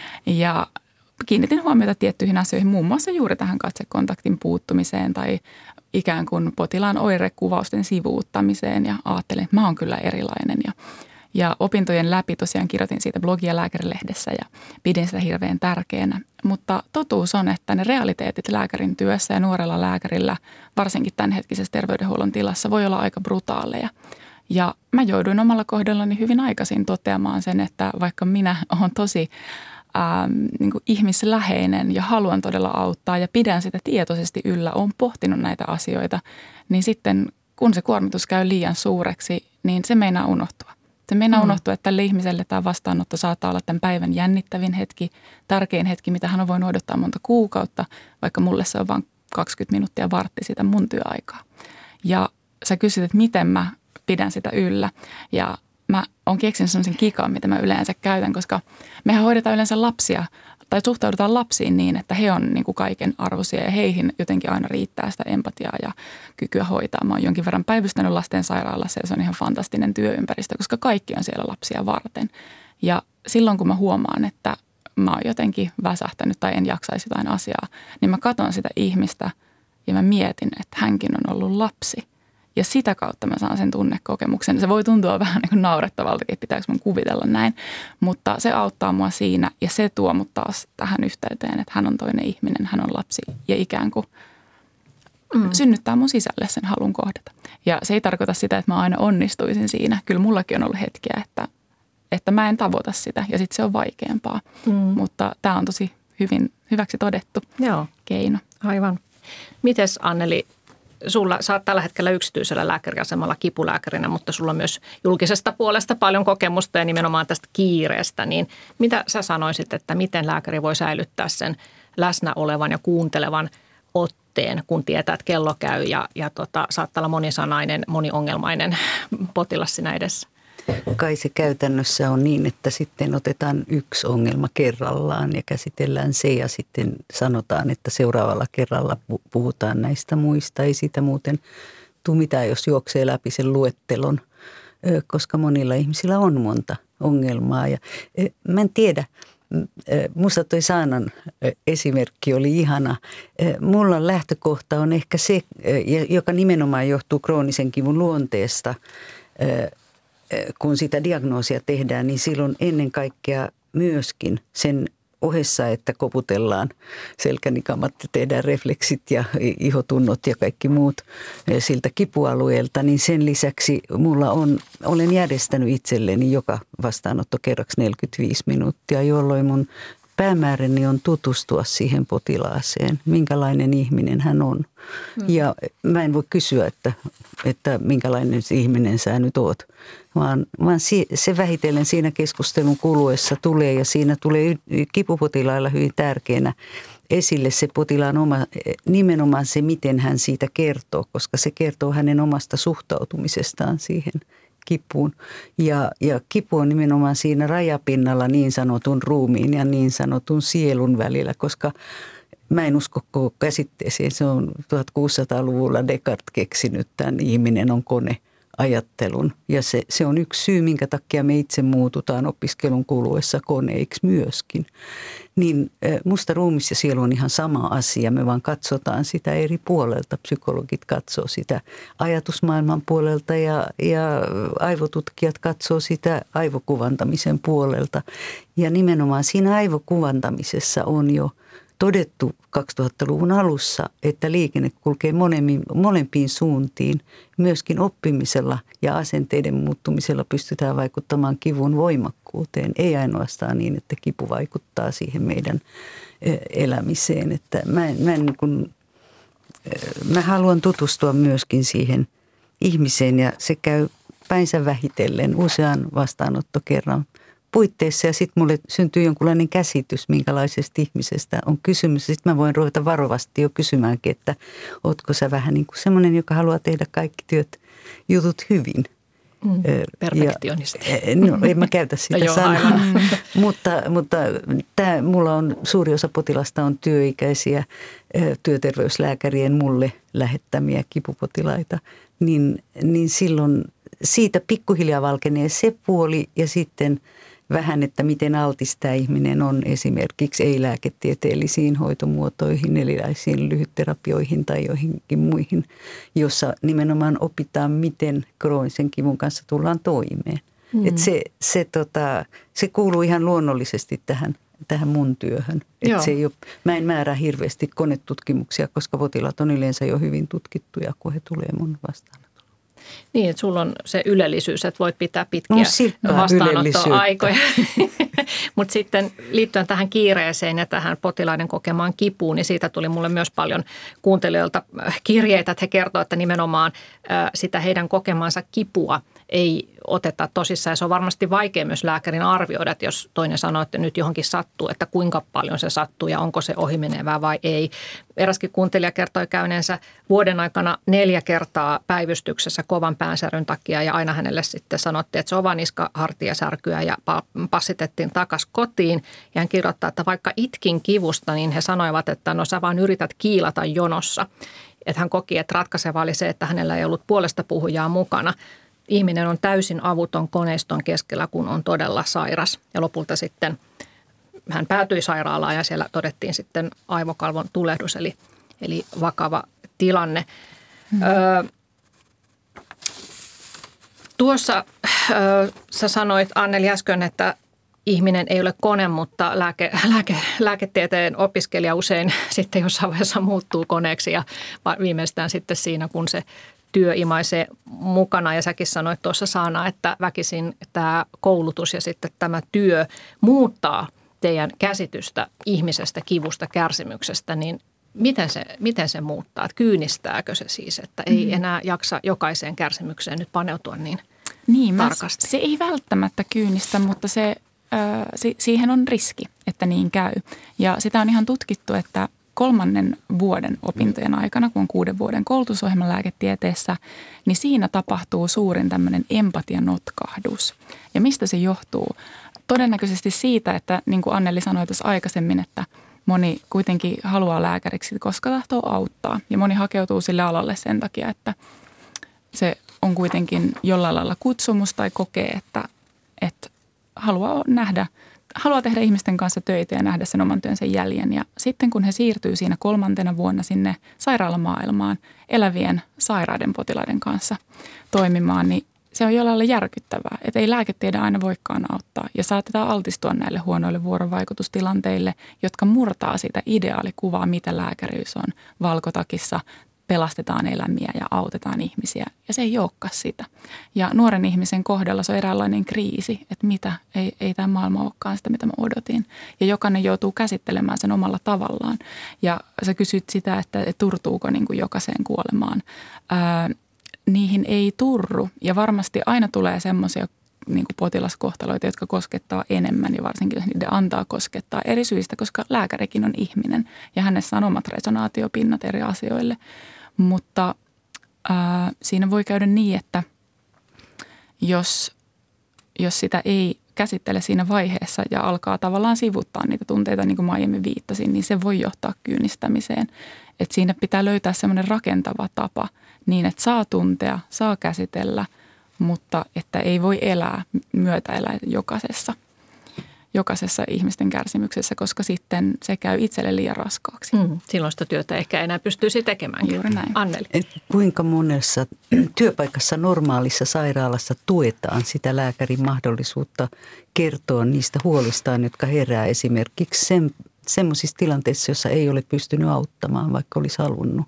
Ja kiinnitin huomiota tiettyihin asioihin, muun muassa juuri tähän katsekontaktin puuttumiseen tai ikään kuin potilaan oirekuvausten sivuuttamiseen ja ajattelin, että mä oon kyllä erilainen. Ja, ja opintojen läpi tosiaan kirjoitin siitä blogia Lääkärilehdessä ja pidin sitä hirveän tärkeänä. Mutta totuus on, että ne realiteetit lääkärin työssä ja nuorella lääkärillä, varsinkin tämänhetkisessä terveydenhuollon tilassa, voi olla aika brutaaleja. Ja mä jouduin omalla kohdallani hyvin aikaisin toteamaan sen, että vaikka minä olen tosi Ähm, niin kuin ihmisläheinen ja haluan todella auttaa ja pidän sitä tietoisesti yllä, olen pohtinut näitä asioita, niin sitten kun se kuormitus käy liian suureksi, niin se meinaa unohtua. Se meinaa mm. unohtua, että tälle ihmiselle tämä vastaanotto saattaa olla tämän päivän jännittävin hetki, tärkein hetki, mitä hän on voinut odottaa monta kuukautta, vaikka mulle se on vain kaksikymmentä minuuttia vartti sitä mun työaikaa. Ja sä kysyt, että miten mä pidän sitä yllä ja mä oon keksinyt sellaisen kikan, mitä mä yleensä käytän, koska mehän hoidetaan yleensä lapsia tai suhtaudutaan lapsiin niin, että he on niin kuin kaiken arvoisia ja heihin jotenkin aina riittää sitä empatiaa ja kykyä hoitaa. Mä oon jonkin verran päivystänyt lastensairaalassa ja se on ihan fantastinen työympäristö, koska kaikki on siellä lapsia varten. Ja silloin kun mä huomaan, että mä oon jotenkin väsähtänyt tai en jaksaisi jotain asiaa, niin mä katson sitä ihmistä ja mä mietin, että hänkin on ollut lapsi. Ja sitä kautta mä saan sen tunnekokemuksen. Se voi tuntua vähän niin kuin naurettavaltakin, että pitääkö mun kuvitella näin, mutta se auttaa mua siinä ja se tuo mut taas tähän yhteyteen, että hän on toinen ihminen, hän on lapsi ja ikään kuin mm. synnyttää mun sisälle sen halun kohdata. Ja se ei tarkoita sitä, että mä aina onnistuisin siinä. Kyllä mullakin on ollut hetkiä, että, että mä en tavoita sitä ja sitten se on vaikeampaa, mm. mutta tämä on tosi hyvin, hyväksi todettu Joo. keino. Aivan. Mites Anneli? Sulla, sä oot tällä hetkellä yksityisellä lääkäriasemalla kipulääkärinä, mutta sulla on myös julkisesta puolesta paljon kokemusta ja nimenomaan tästä kiireestä. Niin mitä sä sanoisit, että miten lääkäri voi säilyttää sen läsnä olevan ja kuuntelevan otteen, kun tietää, että kello käy ja, ja tota, saattaa olla monisanainen, moniongelmainen potilas siinä edessä? Kai se käytännössä on niin, että sitten otetaan yksi ongelma kerrallaan ja käsitellään se ja sitten sanotaan, että seuraavalla kerralla puhutaan näistä muista. Ei siitä muuten tule mitään, jos juoksee läpi sen luettelon, koska monilla ihmisillä on monta ongelmaa. Ja mä en tiedä, musta toi Saanan esimerkki oli ihana. Mulla lähtökohta on ehkä se, joka nimenomaan johtuu kroonisen kivun luonteesta, kun sitä diagnoosia tehdään, niin silloin ennen kaikkea myöskin sen ohessa, että koputellaan selkänikamat, tehdään refleksit ja ihotunnot ja kaikki muut siltä kipualueelta, niin sen lisäksi mulla on, olen järjestänyt itselleni joka vastaanottokerraksi neljäkymmentäviisi minuuttia, jolloin mun päämääräni on tutustua siihen potilaaseen, minkälainen ihminen hän on. Mm. Ja mä en voi kysyä, että, että minkälainen ihminen sä nyt oot, vaan, vaan se vähitellen siinä keskustelun kuluessa tulee ja siinä tulee kipupotilailla hyvin tärkeänä esille se potilaan oma, nimenomaan se, miten hän siitä kertoo, koska se kertoo hänen omasta suhtautumisestaan siihen kipuun. Ja, ja kipu on nimenomaan siinä rajapinnalla niin sanotun ruumiin ja niin sanotun sielun välillä, koska mä en usko koko käsitteeseen. Se on tuhatkuusisataaluvulla Descartes keksinyt tämän ihminen on kone ajattelun. Ja se, se on yksi syy, minkä takia me itse muututaan opiskelun kuluessa koneiksi myöskin. Niin musta ruumis ja sielu on ihan sama asia. Me vaan katsotaan sitä eri puolelta. Psykologit katsoo sitä ajatusmaailman puolelta ja, ja aivotutkijat katsoo sitä aivokuvantamisen puolelta. Ja nimenomaan siinä aivokuvantamisessa on jo todettu kaksituhattaluvun alussa, että liikenne kulkee molemmin, molempiin suuntiin. Myöskin oppimisella ja asenteiden muuttumisella pystytään vaikuttamaan kivun voimakkuuteen. Ei ainoastaan niin, että kipu vaikuttaa siihen meidän elämiseen. Että mä, mä, en, kun, mä haluan tutustua myöskin siihen ihmiseen ja se käy päinsä vähitellen usean vastaanottokerran puitteissa ja sitten mulle syntyy jonkunlainen käsitys, minkälaisesta ihmisestä on kysymys. Sitten mä voin ruveta varovasti jo kysymäänkin, että ootko sä vähän niin kuin semmoinen, joka haluaa tehdä kaikki työt, jutut hyvin. Mm, perfektionisti. Ja, no, en mä käytä sitä no, sanaa, mutta, mutta tää, mulla on suuri osa potilasta on työikäisiä työterveyslääkärien mulle lähettämiä kipupotilaita, niin, niin silloin siitä pikkuhiljaa valkenee se puoli ja sitten vähän, että miten altis tämä ihminen on esimerkiksi ei-lääketieteellisiin hoitomuotoihin, erilaisiin lyhytterapioihin tai joihinkin muihin, jossa nimenomaan opitaan, miten kroonisen kivun kanssa tullaan toimeen. Mm. Et se, se, tota, se kuuluu ihan luonnollisesti tähän, tähän mun työhön. Et se ei ole, mä en määrää hirveästi konetutkimuksia, koska potilaat on yleensä jo hyvin tutkittuja, kun he tulee mun vastaan. Niin, että sulla on se ylellisyys, että voit pitää pitkiä no, vastaanottoaikoja. Mutta sitten liittyen tähän kiireeseen ja tähän potilaiden kokemaan kipuun, niin siitä tuli mulle myös paljon kuuntelijoilta kirjeitä, että he kertovat, että nimenomaan sitä heidän kokemansa kipua ei oteta tosissaan. Ja se on varmasti vaikea myös lääkärin arvioida, että jos toinen sanoo, että nyt johonkin sattuu, että kuinka paljon se sattuu ja onko se ohimenevää vai ei. Eräskin kuuntelija kertoi käyneensä vuoden aikana neljä kertaa päivystyksessä kovan päänsäryn takia ja aina hänelle sitten sanottiin, että se on vain niskahartiasärkyä ja passitettiin takaisin kotiin. Ja hän kirjoittaa, että vaikka itkin kivusta, niin he sanoivat, että no sä vaan yrität kiilata jonossa. Että hän koki, että ratkaiseva oli se, että hänellä ei ollut puolesta puhujaa mukana. Ihminen on täysin avuton koneiston keskellä, kun on todella sairas. Ja lopulta sitten hän päätyi sairaalaan ja siellä todettiin sitten aivokalvon tulehdus, eli, eli vakava tilanne. Hmm. Öö, tuossa öö, sä sanoit, Anneli, äsken, että ihminen ei ole kone, mutta lääke, lääke, lääketieteen opiskelija usein sitten jossain vaiheessa muuttuu koneeksi ja viimeistään sitten siinä, kun se työ imaisee mukana. Ja säkin sanoit tuossa, Saana, että väkisin tämä koulutus ja sitten tämä työ muuttaa teidän käsitystä ihmisestä, kivusta, kärsimyksestä, niin miten se, miten se muuttaa? Että kyynistääkö se siis, että ei enää jaksa jokaiseen kärsimykseen nyt paneutua niin, niin tarkasti? Se ei välttämättä kyynistä, mutta se, äh, si, siihen on riski, että niin käy. Ja sitä on ihan tutkittu, että kolmannen vuoden opintojen aikana, kun on kuuden vuoden koulutusohjelma lääketieteessä, niin siinä tapahtuu suurin tämmöinen empatianotkahdus. Ja mistä se johtuu? Todennäköisesti siitä, että niin kuin Anneli sanoi tuossa aikaisemmin, että moni kuitenkin haluaa lääkäriksi, koska tahtoo auttaa. Ja moni hakeutuu sille alalle sen takia, että se on kuitenkin jollain lailla kutsumus tai kokee, että, että haluaa nähdä, haluaa tehdä ihmisten kanssa töitä ja nähdä sen oman työnsä jäljen. Ja sitten kun he siirtyy siinä kolmantena vuonna sinne sairaalamaailmaan elävien sairaiden potilaiden kanssa toimimaan, niin se on jollain lailla järkyttävää, että ei lääketiede aina voikaan auttaa ja saatetaan altistua näille huonoille vuorovaikutustilanteille, jotka murtaa sitä ideaalikuvaa, mitä lääkäriys on. Valkotakissa pelastetaan elämiä ja autetaan ihmisiä ja se ei olekaan sitä. Ja nuoren ihmisen kohdalla se on eräänlainen kriisi, että mitä, ei, ei tämä maailma olekaan sitä, mitä mä odotin. Ja jokainen joutuu käsittelemään sen omalla tavallaan. Ja sä kysyt sitä, että turtuuko niin kuin jokaiseen kuolemaan. Ää, niihin ei turru ja varmasti aina tulee semmoisia niin kuin potilaskohtaloita, jotka koskettaa enemmän ja varsinkin jos niiden antaa koskettaa eri syistä, koska lääkärikin on ihminen ja hänessä on omat resonaatiopinnat eri asioille. Mutta ää, siinä voi käydä niin, että jos, jos sitä ei käsittele siinä vaiheessa ja alkaa tavallaan sivuttaa niitä tunteita, niin kuin mä aiemmin viittasin, niin se voi johtaa kyynistämiseen. Että siinä pitää löytää semmoinen rakentava tapa niin, että saa tuntea, saa käsitellä, mutta että ei voi elää, myötäelää jokaisessa, jokaisessa ihmisten kärsimyksessä, koska sitten se käy itselle liian raskaaksi. Mm, silloin sitä työtä ehkä enää pystyisi tekemään. Juuri näin. Anneli. Et kuinka monessa työpaikassa normaalissa sairaalassa tuetaan sitä lääkärin mahdollisuutta kertoa niistä huolistaan, jotka herää esimerkiksi sen, semmoisissa tilanteissa, joissa ei ole pystynyt auttamaan, vaikka olisi halunnut.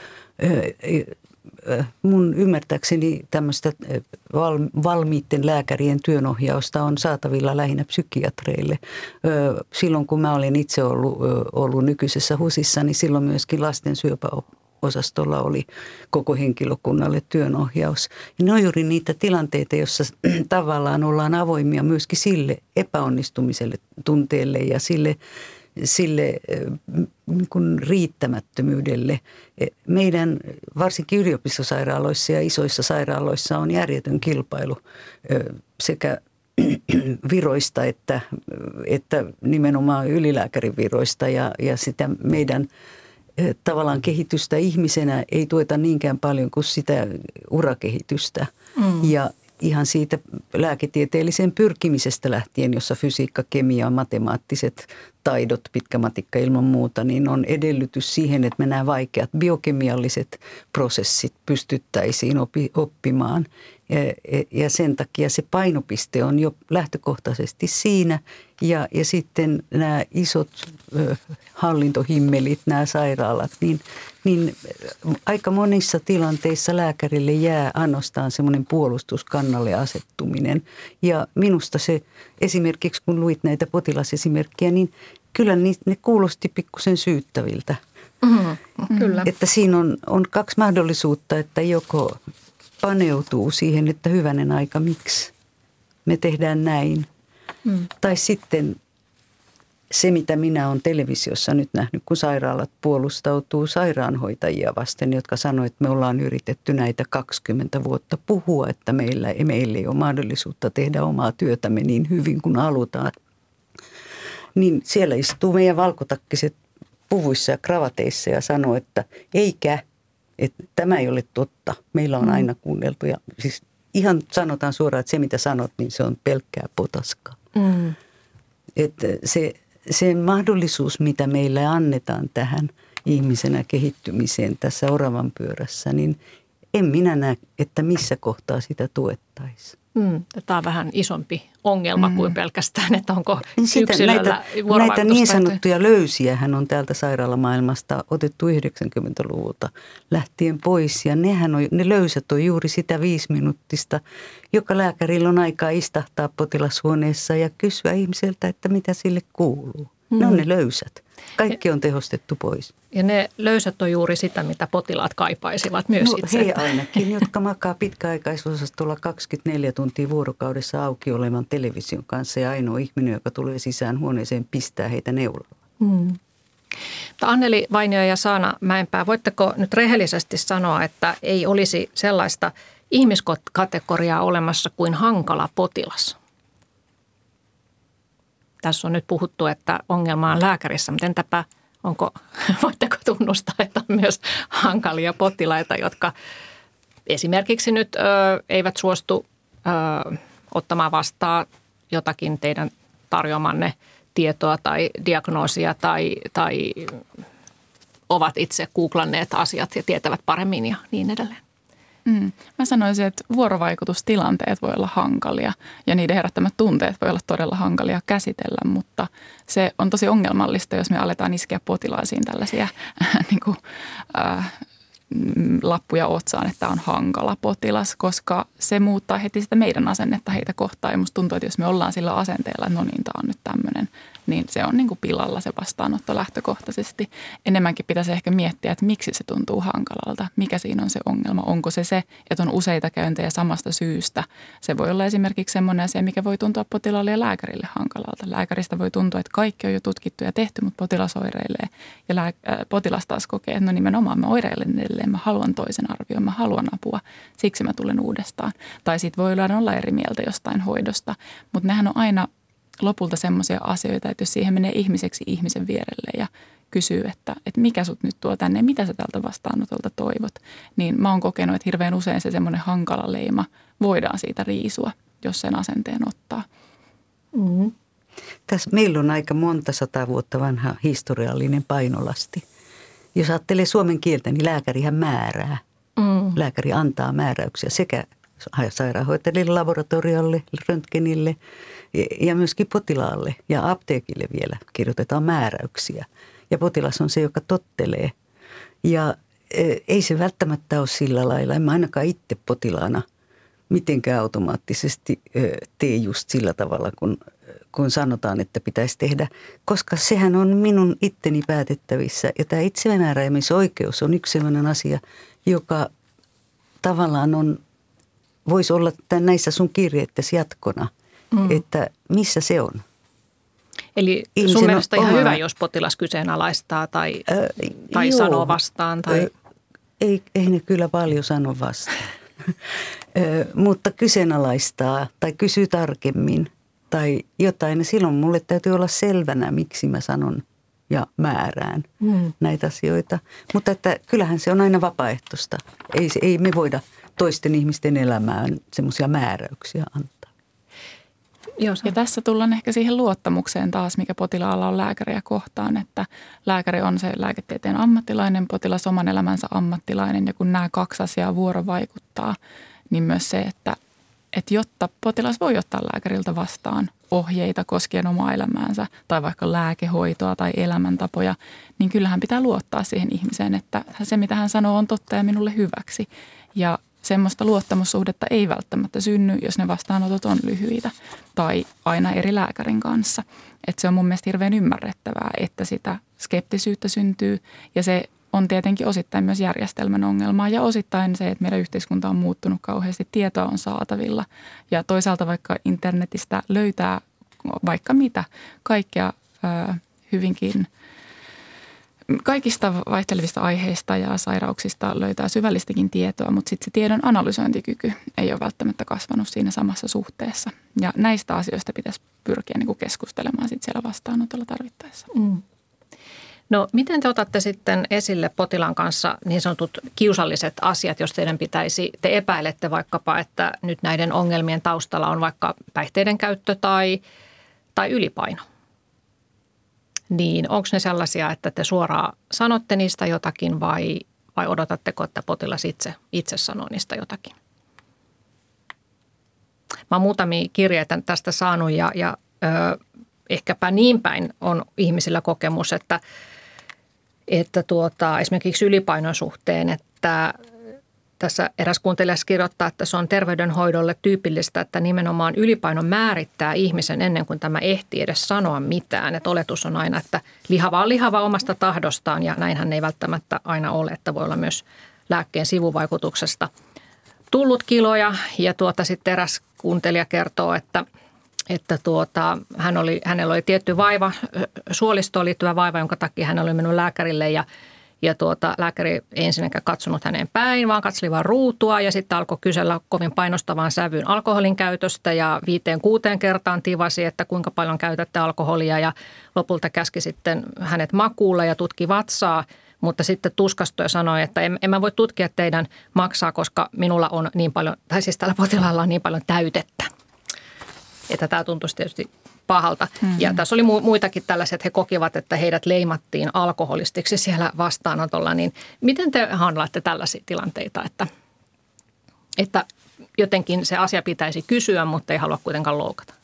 Mun ymmärtääkseni tämmöistä valmiitten lääkärien työnohjausta on saatavilla lähinnä psykiatreille. Silloin kun mä olen itse ollut, ollut nykyisessä HUSissa, niin silloin myöskin lasten syöpäosastolla oli koko henkilökunnalle työnohjaus. Ja ne on juuri niitä tilanteita, joissa tavallaan ollaan avoimia myöskin sille epäonnistumiselle tunteelle ja sille sille niin kuin riittämättömyydelle. Meidän varsinkin yliopistosairaaloissa ja isoissa sairaaloissa on järjetön kilpailu sekä viroista että, että nimenomaan ylilääkärin viroista ja, ja sitä meidän tavallaan kehitystä ihmisenä ei tueta niinkään paljon kuin sitä urakehitystä. Mm. Ja ihan siitä lääketieteellisen pyrkimisestä lähtien, jossa fysiikka, kemia, matemaattiset taidot, pitkä matikka ilman muuta, niin on edellytys siihen, että me nämä vaikeat biokemialliset prosessit pystyttäisiin oppimaan. Ja, ja sen takia se painopiste on jo lähtökohtaisesti siinä. Ja, ja sitten nämä isot ö, hallintohimmelit, nämä sairaalat, niin, niin aika monissa tilanteissa lääkärille jää ainoastaan semmoinen puolustuskannalle asettuminen. Ja minusta se esimerkiksi, kun luit näitä potilasesimerkkejä, niin kyllä ne, ne kuulosti pikkusen syyttäviltä. Mm-hmm, kyllä. Että siinä on, on kaksi mahdollisuutta, että joko paneutuu siihen, että hyvänen aika, miksi me tehdään näin. Mm. Tai sitten se, mitä minä olen televisiossa nyt nähnyt, kun sairaalat puolustautuu sairaanhoitajia vasten, jotka sanoo, että me ollaan yritetty näitä kaksikymmentä vuotta puhua, että meillä, meillä ei ole mahdollisuutta tehdä omaa työtämme niin hyvin kuin halutaan. Niin siellä istuu meidän valkotakkiset puvuissa ja kravateissa ja sanoo, että eikä, että tämä ei ole totta. Meillä on aina kuunneltu ja siis ihan sanotaan suoraan, että se mitä sanot, niin se on pelkkää potaskaa. Mm. Että se, se mahdollisuus, mitä meille annetaan tähän ihmisenä kehittymiseen tässä oravan pyörässä, niin en minä näe, että missä kohtaa sitä tuettaisiin. Mm, tämä on vähän isompi ongelma mm. kuin pelkästään, että onko Sitä, yksilöllä näitä, näitä niin sanottuja löysiä hän on täältä sairaalamaailmasta otettu yhdeksänkymmentäluvulta lähtien pois. Ja nehän on, ne löysät on juuri sitä viisiminuuttista, joka lääkärillä on aikaa istahtaa potilashuoneessa ja kysyä ihmiseltä, että mitä sille kuuluu. Mm. Ne on ne löysät. Kaikki on tehostettu pois. Ja ne löysät on juuri sitä, mitä potilaat kaipaisivat myös no, itse. He ainakin, jotka makaa pitkäaikaisosastolla kaksikymmentäneljä tuntia vuorokaudessa auki olevan television kanssa ja ainoa ihminen, joka tulee sisään huoneeseen, pistää heitä neulalla. Hmm. Anneli Vainio ja Saana Mäenpää, voitteko nyt rehellisesti sanoa, että ei olisi sellaista ihmiskategoriaa olemassa kuin hankala potilas? Tässä on nyt puhuttu, että ongelma on lääkärissä, mutta entäpä onko, voitteko tunnustaa, että on myös hankalia potilaita, jotka esimerkiksi nyt ö, eivät suostu ö, ottamaan vastaan jotakin teidän tarjoamanne tietoa tai diagnoosia tai, tai ovat itse googlanneet asiat ja tietävät paremmin ja niin edelleen. Mm. Mä sanoisin, että vuorovaikutustilanteet voi olla hankalia ja niiden herättämät tunteet voi olla todella hankalia käsitellä, mutta se on tosi ongelmallista, jos me aletaan iskeä potilaisiin tällaisia äh, niin kuin, äh, lappuja otsaan, että on hankala potilas, koska se muuttaa heti sitä meidän asennetta heitä kohtaan. Ja musta tuntuu, että jos me ollaan sillä asenteella, että no niin, tämä on nyt tämmöinen, niin se on niin kuin pilalla se vastaanotto lähtökohtaisesti. Enemmänkin pitäisi ehkä miettiä, että miksi se tuntuu hankalalta, mikä siinä on se ongelma. Onko se se, että on useita käyntejä samasta syystä. Se voi olla esimerkiksi semmoinen asia, mikä voi tuntua potilaalle ja lääkärille hankalalta. Lääkäristä voi tuntua, että kaikki on jo tutkittu ja tehty, mutta potilas oireilee. Ja lää- äh, potilas taas kokee, että no nimenomaan mä oireilen edelleen, mä haluan toisen arvion, mä haluan apua, siksi mä tulen uudestaan. Tai sitten voi olla eri mieltä jostain hoidosta, mutta nehän on aina lopulta semmoisia asioita, että jos siihen menee ihmiseksi ihmisen vierelle ja kysyy, että, että mikä sut nyt tuo tänne, mitä sä tältä vastaanotolta toivot, niin mä oon kokenut, että hirveän usein se semmoinen hankala leima voidaan siitä riisua, jos sen asenteen ottaa. Mm-hmm. Tässä meillä on aika monta sata vuotta vanha historiallinen painolasti. Jos ajattelee suomen kieltä, niin lääkärihän määrää. Mm. Lääkäri antaa määräyksiä sekä sairaanhoitajille, laboratoriolle, röntgenille ja myöskin potilaalle ja apteekille vielä kirjoitetaan määräyksiä. Ja potilas on se, joka tottelee. Ja ei se välttämättä ole sillä lailla, en mä ainakaan itse potilaana mitenkään automaattisesti tee just sillä tavalla, kun, kun sanotaan, että pitäisi tehdä. Koska sehän on minun itteni päätettävissä ja tämä itsemääräämisoikeus on yksi sellainen asia, joka tavallaan on, voisi olla näissä sun kirjeittäsi jatkona, mm. että missä se on. Eli Ihmisen sun mielestä ihan oma... hyvä, jos potilas kyseenalaistaa tai, äh, tai joo, sanoo vastaan? Tai... Äh, ei, ei ne kyllä paljon sano vastaan, äh, mutta kyseenalaistaa tai kysyy tarkemmin tai jotain. Ja silloin mulle täytyy olla selvänä, miksi mä sanon ja määrään mm. näitä asioita. Mutta että kyllähän se on aina vapaaehtoista. Ei, ei me voida toisten ihmisten elämään semmoisia määräyksiä antaa. Ja tässä tullaan ehkä siihen luottamukseen taas, mikä potilaalla on lääkäriä kohtaan, että lääkäri on se lääketieteen ammattilainen, potilas oman elämänsä ammattilainen ja kun nämä kaksi asiaa vuorovaikuttaa, niin myös se, että, että jotta potilas voi ottaa lääkäriltä vastaan ohjeita koskien omaa elämäänsä tai vaikka lääkehoitoa tai elämäntapoja, niin kyllähän pitää luottaa siihen ihmiseen, että se mitä hän sanoo on totta ja minulle hyväksi ja semmoista luottamussuhdetta ei välttämättä synny, jos ne vastaanotot on lyhyitä tai aina eri lääkärin kanssa. Että se on mun mielestä hirveän ymmärrettävää, että sitä skeptisyyttä syntyy ja se on tietenkin osittain myös järjestelmän ongelmaa ja osittain se, että meidän yhteiskunta on muuttunut kauheasti, tietoa on saatavilla ja toisaalta vaikka internetistä löytää vaikka mitä, kaikkea ö, hyvinkin kaikista vaihtelevista aiheista ja sairauksista löytää syvällistäkin tietoa, mutta sitten se tiedon analysointikyky ei ole välttämättä kasvanut siinä samassa suhteessa. Ja näistä asioista pitäisi pyrkiä niin kuin keskustelemaan sit siellä vastaanotolla tarvittaessa. Mm. No miten te otatte sitten esille potilaan kanssa niin sanotut kiusalliset asiat, jos teidän pitäisi, te epäilette vaikkapa, että nyt näiden ongelmien taustalla on vaikka päihteiden käyttö tai, tai ylipaino? Niin onko ne sellaisia, että te suoraan sanotte niistä jotakin vai, vai odotatteko, että potilas itse, itse sanoo niistä jotakin? Mä oon muutamia kirjeitä tästä saanut ja, ja ö, ehkäpä niin päin on ihmisillä kokemus, että, että tuota, esimerkiksi ylipainon suhteen, että tässä eräs kuuntelija kirjoittaa, että se on terveydenhoidolle tyypillistä, että nimenomaan ylipaino määrittää ihmisen ennen kuin tämä ehtii edes sanoa mitään. Että oletus on aina, että lihava on lihava omasta tahdostaan ja näinhän ei välttämättä aina ole, että voi olla myös lääkkeen sivuvaikutuksesta tullut kiloja. Ja tuota sitten eräs kuuntelija kertoo, että, että tuota, hän oli, hänellä oli tietty vaiva, suolistoon liittyvä vaiva, jonka takia hän oli mennyt lääkärille ja Ja tuota, lääkäri ei ensinnäkään katsonut hänen päin, vaan katseli vaan ruutua ja sitten alkoi kysellä kovin painostavaan sävyyn alkoholin käytöstä ja viiteen kuuteen kertaan tivasi, että kuinka paljon käytätte alkoholia ja lopulta käski sitten hänet makuulle ja tutki vatsaa, mutta sitten tuskastui ja sanoi, että en, en mä voi tutkia teidän maksaa, koska minulla on niin paljon, tai siis tällä potilaalla on niin paljon täytettä. Että tämä tuntuisi tietysti pahalta. Mm-hmm. Ja tässä oli muitakin tällaiset, että he kokivat, että heidät leimattiin alkoholistiksi siellä vastaanotolla. Niin miten te handlaatte tällaisia tilanteita, että, että jotenkin se asia pitäisi kysyä, mutta ei halua kuitenkaan loukata?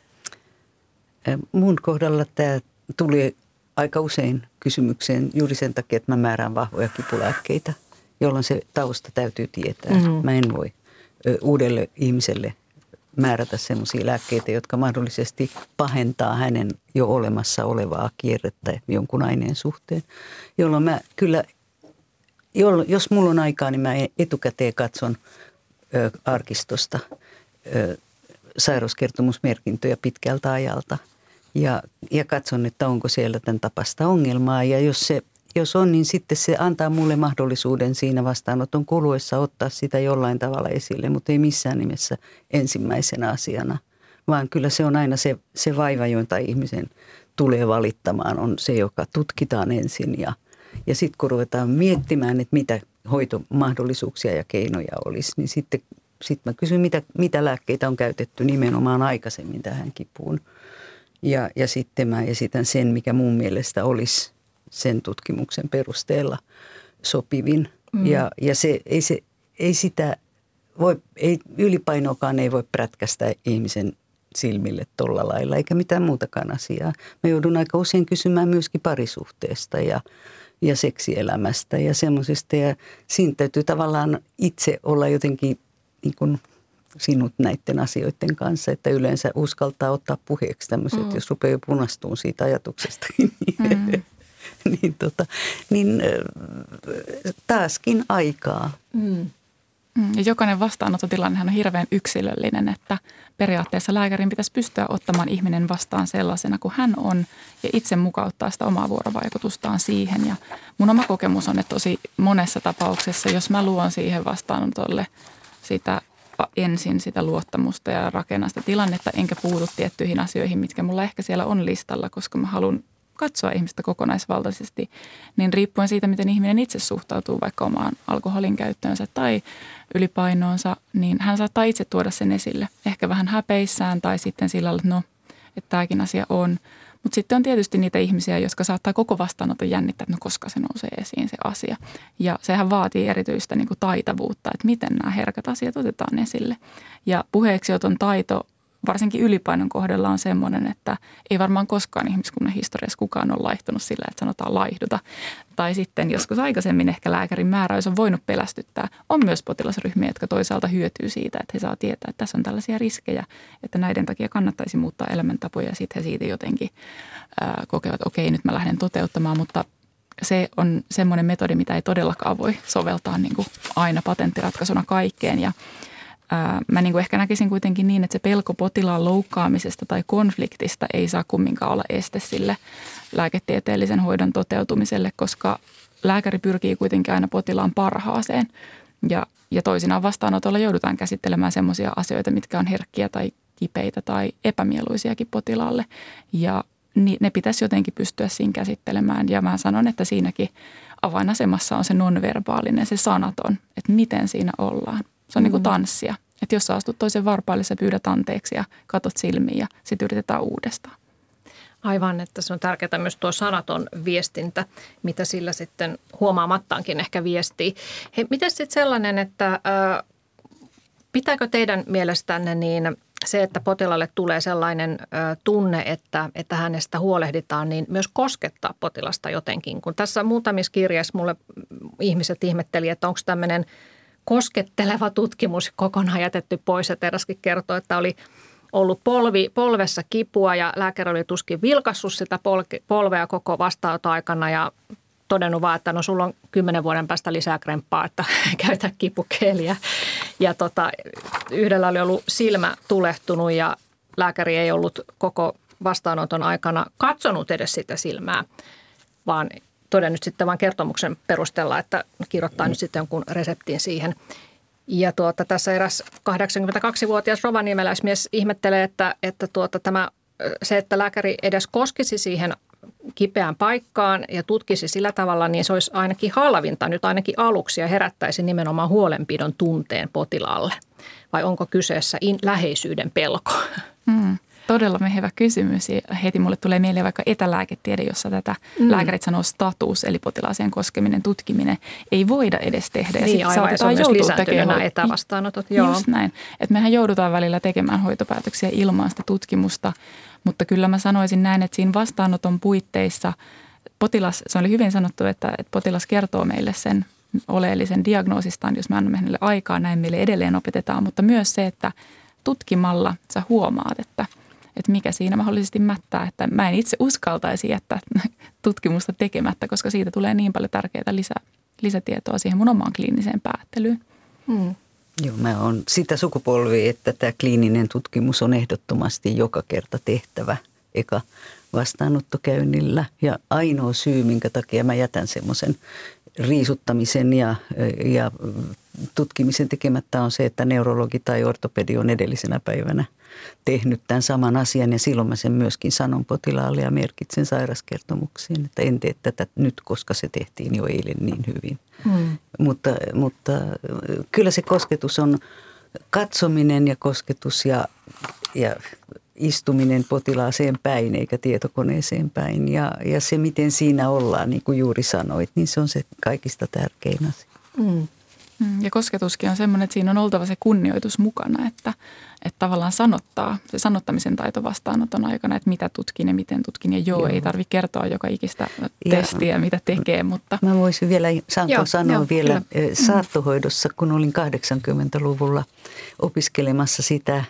Mun kohdalla tämä tuli aika usein kysymykseen juuri sen takia, että mä määrään vahvoja kipulääkkeitä, jolloin se tausta täytyy tietää. Mm-hmm. Mä en voi uudelle ihmiselle määrätä sellaisia lääkkeitä, jotka mahdollisesti pahentaa hänen jo olemassa olevaa kierrettä jonkun aineen suhteen. Jolloin mä kyllä, jos mulla on aikaa, niin mä etukäteen katson ö, arkistosta ö, sairauskertomusmerkintöjä pitkältä ajalta. Ja, ja katson, että onko siellä tämän tapasta ongelmaa. Ja jos, se, jos on, niin sitten se antaa mulle mahdollisuuden siinä vastaanoton kuluessa ottaa sitä jollain tavalla esille, mutta ei missään nimessä ensimmäisenä asiana. Vaan kyllä se on aina se, se vaiva, jota ihmisen tulee valittamaan, on se, joka tutkitaan ensin ja, ja sitten kun ruvetaan miettimään, että mitä hoitomahdollisuuksia ja keinoja olisi, niin sitten sit mä kysyn, mitä, mitä lääkkeitä on käytetty nimenomaan aikaisemmin tähän kipuun. Ja, ja sitten mä esitän sen, mikä mun mielestä olisi sen tutkimuksen perusteella sopivin. Mm. Ja, ja se, ei, se, ei sitä voi, ei, ylipainoakaan ei voi prätkästä ihmisen silmille tolla lailla, eikä mitään muutakaan asiaa. Mä joudun aika usein kysymään myöskin parisuhteesta ja, ja seksielämästä ja semmoisesta. Ja siinä täytyy tavallaan itse olla jotenkin niin kuin sinut näiden asioiden kanssa, että yleensä uskaltaa ottaa puheeksi tämmöiset, mm. jos rupeaa jo punastumaan siitä ajatuksesta, niin, mm. niin, tota, niin taaskin aikaa. Mm. Ja jokainen vastaanottotilannehan on hirveän yksilöllinen, että periaatteessa lääkärin pitäisi pystyä ottamaan ihminen vastaan sellaisena kuin hän on ja itse mukauttaa sitä omaa vuorovaikutustaan siihen. Ja mun oma kokemus on, että tosi monessa tapauksessa, jos mä luon siihen vastaanotolle sitä ensin sitä luottamusta ja rakennan sitä tilannetta, enkä puutu tiettyihin asioihin, mitkä mulla ehkä siellä on listalla, koska mä haluan katsoa ihmistä kokonaisvaltaisesti, niin riippuen siitä, miten ihminen itse suhtautuu vaikka omaan alkoholin käyttöönsä tai ylipainoonsa, niin hän saattaa itse tuoda sen esille. Ehkä vähän häpeissään tai sitten sillä lailla, että no, että tämäkin asia on. Mutta sitten on tietysti niitä ihmisiä, jotka saattaa koko vastaanoton jännittää, että no koska se nousee esiin se asia. Ja sehän vaatii erityistä niin kuin taitavuutta, että miten nämä herkät asiat otetaan esille. Ja puheeksioton taito varsinkin ylipainon kohdalla on semmoinen, että ei varmaan koskaan ihmiskunnan historiassa kukaan ole laihtunut sillä, että sanotaan laihduta. Tai sitten joskus aikaisemmin ehkä lääkärin määräys on voinut pelästyttää. On myös potilasryhmiä, jotka toisaalta hyötyy siitä, että he saa tietää, että tässä on tällaisia riskejä, että näiden takia kannattaisi muuttaa elämäntapoja ja sitten he siitä jotenkin ää, kokevat, että okei, nyt mä lähden toteuttamaan, mutta se on semmoinen metodi, mitä ei todellakaan voi soveltaa niin kuin aina patenttiratkaisuna kaikkeen ja mä niin kuin ehkä näkisin kuitenkin niin, että se pelko potilaan loukkaamisesta tai konfliktista ei saa kumminkaan olla este sille lääketieteellisen hoidon toteutumiselle, koska lääkäri pyrkii kuitenkin aina potilaan parhaaseen. Ja, ja toisinaan vastaanotolla joudutaan käsittelemään semmoisia asioita, mitkä on herkkiä tai kipeitä tai epämieluisiakin potilaalle. Ja ne pitäisi jotenkin pystyä siinä käsittelemään. Ja mä sanon, että siinäkin avainasemassa on se nonverbaalinen, se sanaton, että miten siinä ollaan. Se on mm. niin kuin tanssia. Että jos sä astut toisen varpaille, sä pyydät anteeksi ja katot silmiin ja sitten yritetään uudestaan. Aivan, että se on tärkeää myös tuo sanaton viestintä, mitä sillä sitten huomaamattaankin ehkä viestii. Hei, miten sitten sellainen, että äh, pitääkö teidän mielestänne niin se, että potilaalle tulee sellainen äh, tunne, että, että hänestä huolehditaan, niin myös koskettaa potilasta jotenkin? Kun tässä muutamissa kirjeissä mulle ihmiset ihmetteli, että onko tämmöinen kosketteleva tutkimus kokonaan jätetty pois. Ja Teräskin kertoi, että oli ollut polvi, polvessa kipua ja lääkäri oli tuskin vilkassut sitä polvea koko vastaanotoaikana ja todennut vaan, että no sulla on kymmenen vuoden päästä lisää kremppaa, että käytä kipukeeliä. Ja tota, yhdellä oli ollut silmä tulehtunut ja lääkäri ei ollut koko vastaanoton aikana katsonut edes sitä silmää, vaan todennut sitten vain kertomuksen perusteella, että kirjoittaa nyt sitten jonkun reseptin siihen. Ja tuota, tässä eräs kahdeksankymmentäkaksivuotias rovaniemeläismies ihmettelee, että, että tuota, tämä, se, että lääkäri edes koskisi siihen kipeään paikkaan ja tutkisi sillä tavalla, niin se olisi ainakin halvinta nyt ainakin aluksi ja herättäisi nimenomaan huolenpidon tunteen potilaalle. Vai onko kyseessä in, läheisyyden pelko? Mm. Todella hyvä kysymys. Heti mulle tulee mieleen vaikka etälääketiede, jossa tätä mm. lääkärit sanoo status, eli potilaaseen koskeminen, tutkiminen, ei voida edes tehdä. Ja niin, aivan, se on myös lisääntynyt nämä etävastaanotot. Joo. Just näin. Että mehän joudutaan välillä tekemään hoitopäätöksiä ilman sitä tutkimusta, mutta kyllä mä sanoisin näin, että siinä vastaanoton puitteissa potilas, se oli hyvin sanottu, että, että potilas kertoo meille sen oleellisen diagnoosistaan, jos mä annan hänelle aikaa, näin meille edelleen opetetaan, mutta myös se, että tutkimalla sä huomaat, että että mikä siinä mahdollisesti mättää, että mä en itse uskaltaisi jättää tutkimusta tekemättä, koska siitä tulee niin paljon tärkeää lisä, lisätietoa siihen mun omaan kliiniseen päättelyyn. Hmm. Joo, mä oon sitä sukupolvia, että tämä kliininen tutkimus on ehdottomasti joka kerta tehtävä eka vastaanottokäynnillä. Ja ainoa syy, minkä takia mä jätän semmoisen riisuttamisen ja, ja tutkimisen tekemättä on se, että neurologi tai ortopedi on edellisenä päivänä tehnyt tämän saman asian ja silloin mä sen myöskin sanon potilaalle ja merkitsen sairaskertomuksiin, että en tee tätä nyt, koska se tehtiin jo eilen niin hyvin. Mm. Mutta, mutta kyllä se kosketus on katsominen ja kosketus ja, ja istuminen potilaaseen päin eikä tietokoneeseen päin ja, ja se miten siinä ollaan, niin kuin juuri sanoit, niin se on se kaikista tärkein asia. Mm. Ja kosketuskin on semmoinen, että siinä on oltava se kunnioitus mukana, että, että tavallaan sanottaa, se sanottamisen taito vastaanoton aikana, että mitä tutkin ja miten tutkin. Ja joo, joo. ei tarvitse kertoa joka ikistä testiä, mitä tekee, mutta... Mä voisin vielä, saanko joo, sanoa joo, vielä kyllä. saattohoidossa, kun olin kahdeksankymmentäluvulla opiskelemassa sitä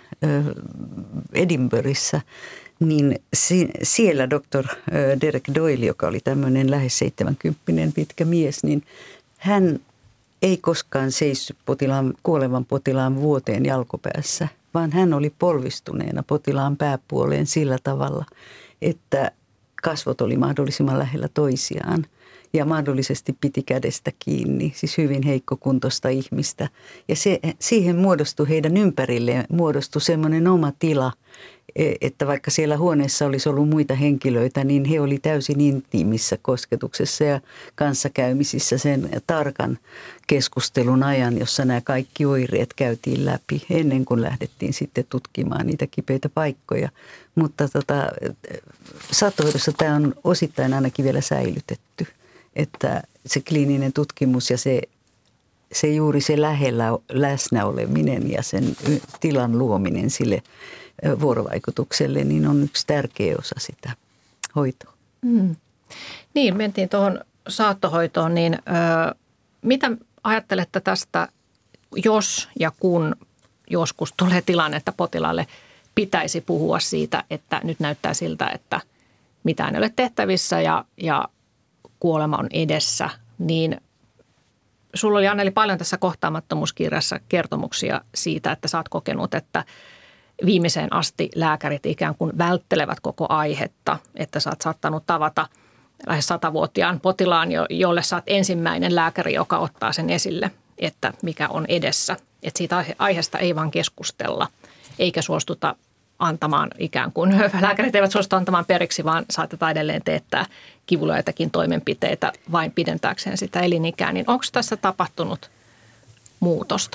Edinburghissa, niin siellä doktor Derek Doyle, joka oli tämmöinen lähes seitsemänkymppinen pitkä mies, niin hän ei koskaan seissyt potilaan, kuolevan potilaan vuoteen jalkopäässä, vaan hän oli polvistuneena potilaan pääpuoleen sillä tavalla, että kasvot oli mahdollisimman lähellä toisiaan ja mahdollisesti piti kädestä kiinni, siis hyvin heikkokuntoista ihmistä. Ja se, siihen muodostui heidän ympärilleen, muodostui semmoinen oma tila, että vaikka siellä huoneessa olisi ollut muita henkilöitä, niin he oli täysin intiimissä kosketuksessa ja kanssakäymisissä sen tarkan keskustelun ajan, jossa nämä kaikki oireet käytiin läpi ennen kuin lähdettiin sitten tutkimaan niitä kipeitä paikkoja. Mutta tota, saattohoidossa tämä on osittain ainakin vielä säilytetty, että se kliininen tutkimus ja se, se juuri se lähellä läsnä oleminen ja sen tilan luominen sille vuorovaikutukselle, niin on yksi tärkeä osa sitä hoitoa. Mm. Niin, mentiin tuohon saattohoitoon, niin ö, mitä ajattelette tästä, jos ja kun joskus tulee tilanne, että potilaalle pitäisi puhua siitä, että nyt näyttää siltä, että mitään ei ole tehtävissä ja, ja kuolema on edessä, niin sulla oli, Anneli, paljon tässä kohtaamattomuuskirjassa kertomuksia siitä, että sä oot kokenut, että viimeiseen asti lääkärit ikään kuin välttelevät koko aihetta, että sä oot saattanut tavata lähes satavuotiaan potilaan, jolle sä oot ensimmäinen lääkäri, joka ottaa sen esille, että mikä on edessä. Että siitä aiheesta ei vaan keskustella, eikä suostuta antamaan ikään kuin, lääkärit eivät suostu antamaan periksi, vaan saatetaan edelleen teettää kivuliaitakin toimenpiteitä vain pidentääkseen sitä elinikää. Niin onko tässä tapahtunut muutosta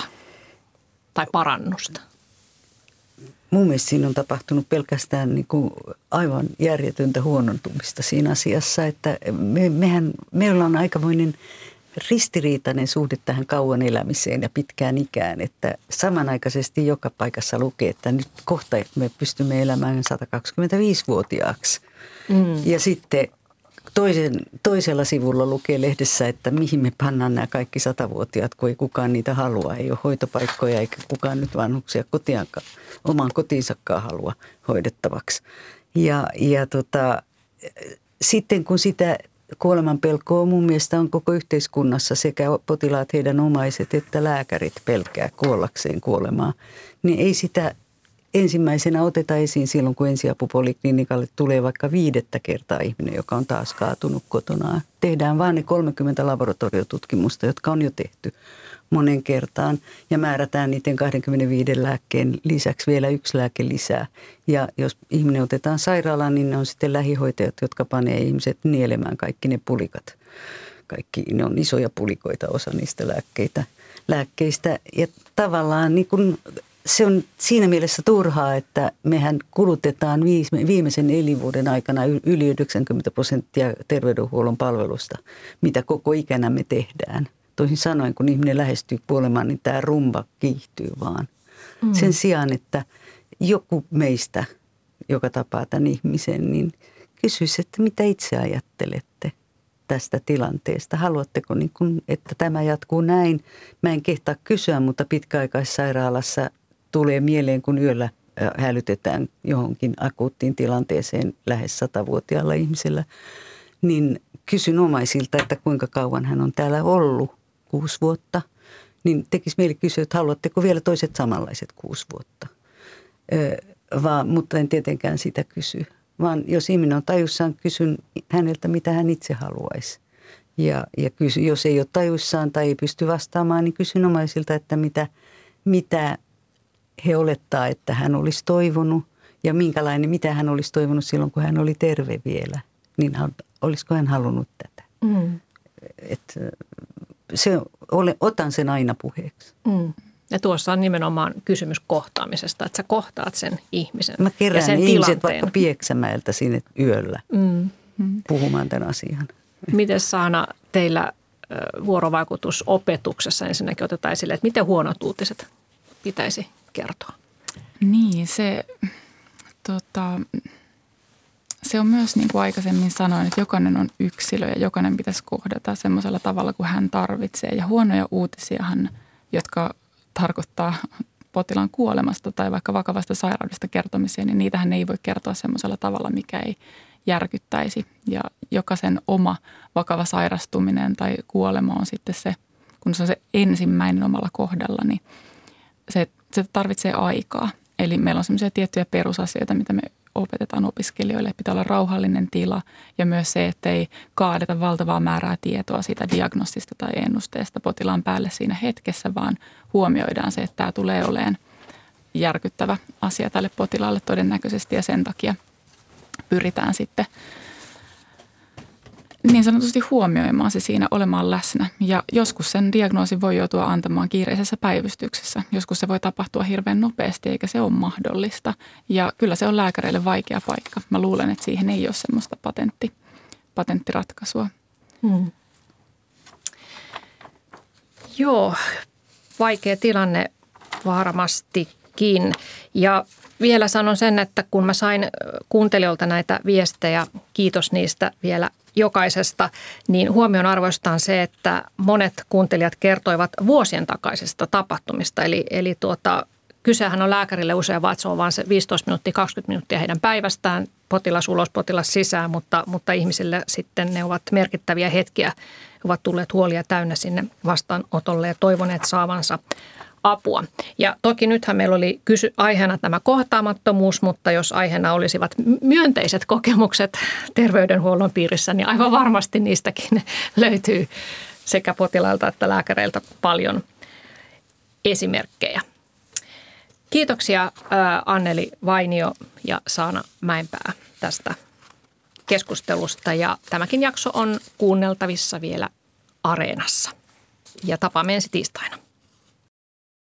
tai parannusta? Mun mielestä siinä on tapahtunut pelkästään niin kuin aivan järjetöntä huonontumista siinä asiassa, että me, mehän, meillä on aikamoinen ristiriitainen suhde tähän kauan elämiseen ja pitkään ikään, että samanaikaisesti joka paikassa lukee, että nyt kohta me pystymme elämään sata kaksikymmentäviisivuotiaaksi. Mm. Ja sitten toisen, toisella sivulla lukee lehdessä, että mihin me pannaan nämä kaikki satavuotiaat, kun ei kukaan niitä halua. Ei ole hoitopaikkoja eikä kukaan nyt vanhuksia kotiankaan, omaan kotiinsakaan halua hoidettavaksi. Ja, ja tota, sitten kun sitä kuoleman pelkoa mun mielestä on koko yhteiskunnassa sekä potilaat, heidän omaiset että lääkärit pelkää kuollakseen kuolemaa, niin ei sitä ensimmäisenä oteta esiin silloin, kun ensiapupoliklinikalle tulee vaikka viidettä kertaa ihminen, joka on taas kaatunut kotonaan. Tehdään vaan ne kolmekymmentä laboratoriotutkimusta, jotka on jo tehty monen kertaan ja määrätään niiden kaksikymmentäviisi lääkkeen lisäksi vielä yksi lääke lisää. Ja jos ihminen otetaan sairaalaan, niin ne on sitten lähihoitajat, jotka panee ihmiset nielemään kaikki ne pulikat. Kaikki ne on isoja pulikoita, osa niistä lääkkeitä, lääkkeistä. Ja tavallaan niin kun se on siinä mielessä turhaa, että mehän kulutetaan viimeisen elinvuoden aikana yli yhdeksänkymmentä prosenttia terveydenhuollon palvelusta, mitä koko ikänä me tehdään. Toisin sanoen, kun ihminen lähestyy kuolemaan, niin tämä rumba kiihtyy vaan. Mm. Sen sijaan, että joku meistä, joka tapaa tämän ihmisen, niin kysyisi, että mitä itse ajattelette tästä tilanteesta. Haluatteko, niin kun, että tämä jatkuu näin? Mä en kehtaa kysyä, mutta pitkäaikaissairaalassa tulee mieleen, kun yöllä hälytetään johonkin akuuttiin tilanteeseen lähes satavuotiaalla ihmisellä, niin kysyn omaisilta, että kuinka kauan hän on täällä ollut, kuusi vuotta, niin tekisi mieli kysyä, että haluatteko vielä toiset samanlaiset kuusi vuotta. Ö, vaan, mutta en tietenkään sitä kysy, vaan jos ihminen on tajussaan, kysyn häneltä, mitä hän itse haluaisi. Ja, ja kysy, jos ei ole tajuissaan tai ei pysty vastaamaan, niin kysyn omaisilta, että mitä, mitä he olettaa, että hän olisi toivonut ja minkälainen, mitä hän olisi toivonut silloin, kun hän oli terve vielä. Niin olisiko hän halunnut tätä? Mm. Et, se, olen, otan sen aina puheeksi. Mm. Ja tuossa on nimenomaan kysymys kohtaamisesta, että sä kohtaat sen ihmisen. Mä kerään ja sen ihmiset tilanteen. Vaikka Pieksämäeltä sinne yöllä mm. puhumaan tämän asian. Miten Saana teillä vuorovaikutusopetuksessa ensinnäkin otetaan esille, että miten huonot uutiset pitäisi kertoa? Niin, se, tota, se on myös niin kuin aikaisemmin sanoin, että jokainen on yksilö ja jokainen pitäisi kohdata semmoisella tavalla, kuin hän tarvitsee. Ja huonoja uutisiahan, jotka tarkoittaa potilaan kuolemasta tai vaikka vakavasta sairaudesta kertomisia, niin niitähän ei voi kertoa semmoisella tavalla, mikä ei järkyttäisi. Ja jokaisen oma vakava sairastuminen tai kuolema on sitten se, kun se on se ensimmäinen omalla kohdalla, niin se, se tarvitsee aikaa. Eli meillä on semmoisia tiettyjä perusasioita, mitä me opetetaan opiskelijoille, että pitää olla rauhallinen tila ja myös se, että ei kaadeta valtavaa määrää tietoa siitä diagnostista tai ennusteesta potilaan päälle siinä hetkessä, vaan huomioidaan se, että tämä tulee olemaan järkyttävä asia tälle potilaalle todennäköisesti ja sen takia pyritään sitten niin sanotusti huomioimaan se siinä, olemaan läsnä. Ja joskus sen diagnoosin voi joutua antamaan kiireisessä päivystyksessä. Joskus se voi tapahtua hirveän nopeasti, eikä se ole mahdollista. Ja kyllä se on lääkäreille vaikea paikka. Mä luulen, että siihen ei ole semmoista patentti, patenttiratkaisua. Hmm. Joo, vaikea tilanne varmastikin. Ja vielä sanon sen, että kun mä sain kuuntelijoilta näitä viestejä, kiitos niistä vielä jokaisesta, niin huomionarvoista on se, että monet kuuntelijat kertoivat vuosien takaisista tapahtumista. Eli, eli tuota, kysehän on lääkärille usein vaan, että se on vain se viisitoista minuuttia, kaksikymmentä minuuttia heidän päivästään, potilas ulos, potilas sisään, mutta, mutta ihmisille sitten ne ovat merkittäviä hetkiä. He ovat tulleet huolia täynnä sinne vastaanotolle ja toivoneet saavansa apua. Ja toki nythän meillä oli kysy- aiheena tämä kohtaamattomuus, mutta jos aiheena olisivat myönteiset kokemukset terveydenhuollon piirissä, niin aivan varmasti niistäkin löytyy sekä potilailta että lääkäreiltä paljon esimerkkejä. Kiitoksia Anneli Vainio ja Saana Mäenpää tästä keskustelusta ja tämäkin jakso on kuunneltavissa vielä Areenassa. Ja tapaamme ensi tiistaina.